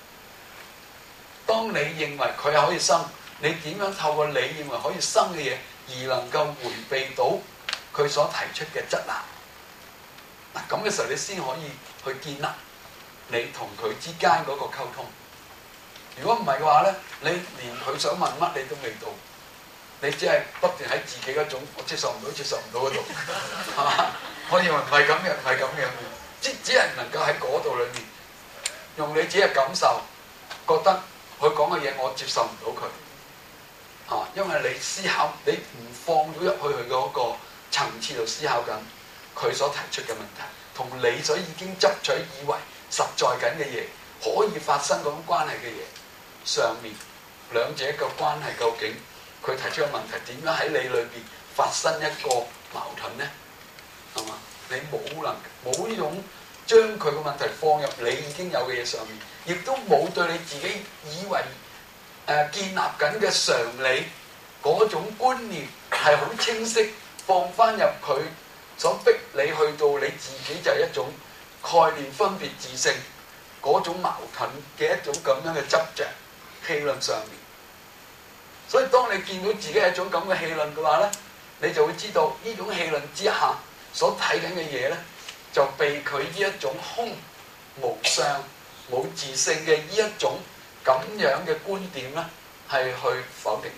當你認為佢係可以生，你點樣透過你認為可以生嘅嘢，而能夠迴避到佢所提出嘅質難？嗱，咁嘅時候你先可以去建立你同佢之間嗰個溝通。如果唔係嘅話咧，你連佢想問乜你都未到。你只係不斷喺自己嗰種我接受唔到、接受唔到嗰度，係嘛？我認為唔係咁嘅，唔係咁嘅，只只係能夠喺嗰度裏面用你自己嘅感受，覺得佢講嘅嘢我接受唔到佢，嚇，因為你思考你唔放到入去佢嗰個層次度思考緊佢所提出嘅問題，同你所已經執取以為實在緊嘅嘢可以發生嗰種關係嘅嘢上面，兩者嘅關係究竟？佢提出嘅問題點樣喺你裏邊發生一個矛盾咧？係嘛？ 你冇能冇呢種將佢個問題放入你已經有嘅嘢上面，亦都冇對你自己以為誒、呃、建立緊嘅常理嗰種觀念係好清晰，放翻入佢所逼你去到你自己就係一種概念分別自性嗰種矛盾嘅一種咁樣嘅執着氣論上面。所以當你見到自己係一種咁嘅氣論嘅話咧，你就會知道呢種氣論之下所睇緊嘅嘢咧，就被佢呢一種空無相冇自性嘅呢一種咁樣嘅觀點咧，係去否定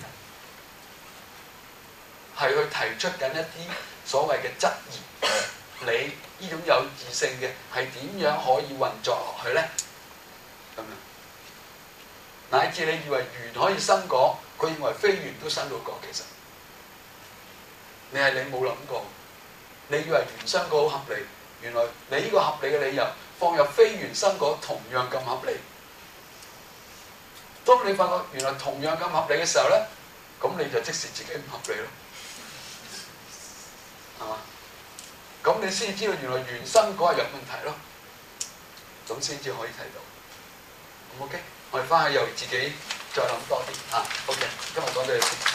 嘅，係去提出緊一啲所謂嘅質疑。你呢種有自性嘅係點樣可以運作落去咧？咁樣乃至你以為緣可以生果，佢認為非緣都生到果，其實你係你冇諗過。你以為緣生果好合理，原來你呢個合理嘅理由放入非緣生果同樣咁合理。當你發覺原來同樣咁合理嘅時候咧，咁你就即使自己唔合理咯，係嘛？咁你先知道原來緣生果係有問題咯，咁先至可以睇到。咁 OK，我哋翻去又自己再諗多啲啊。OK，今日講到呢度先。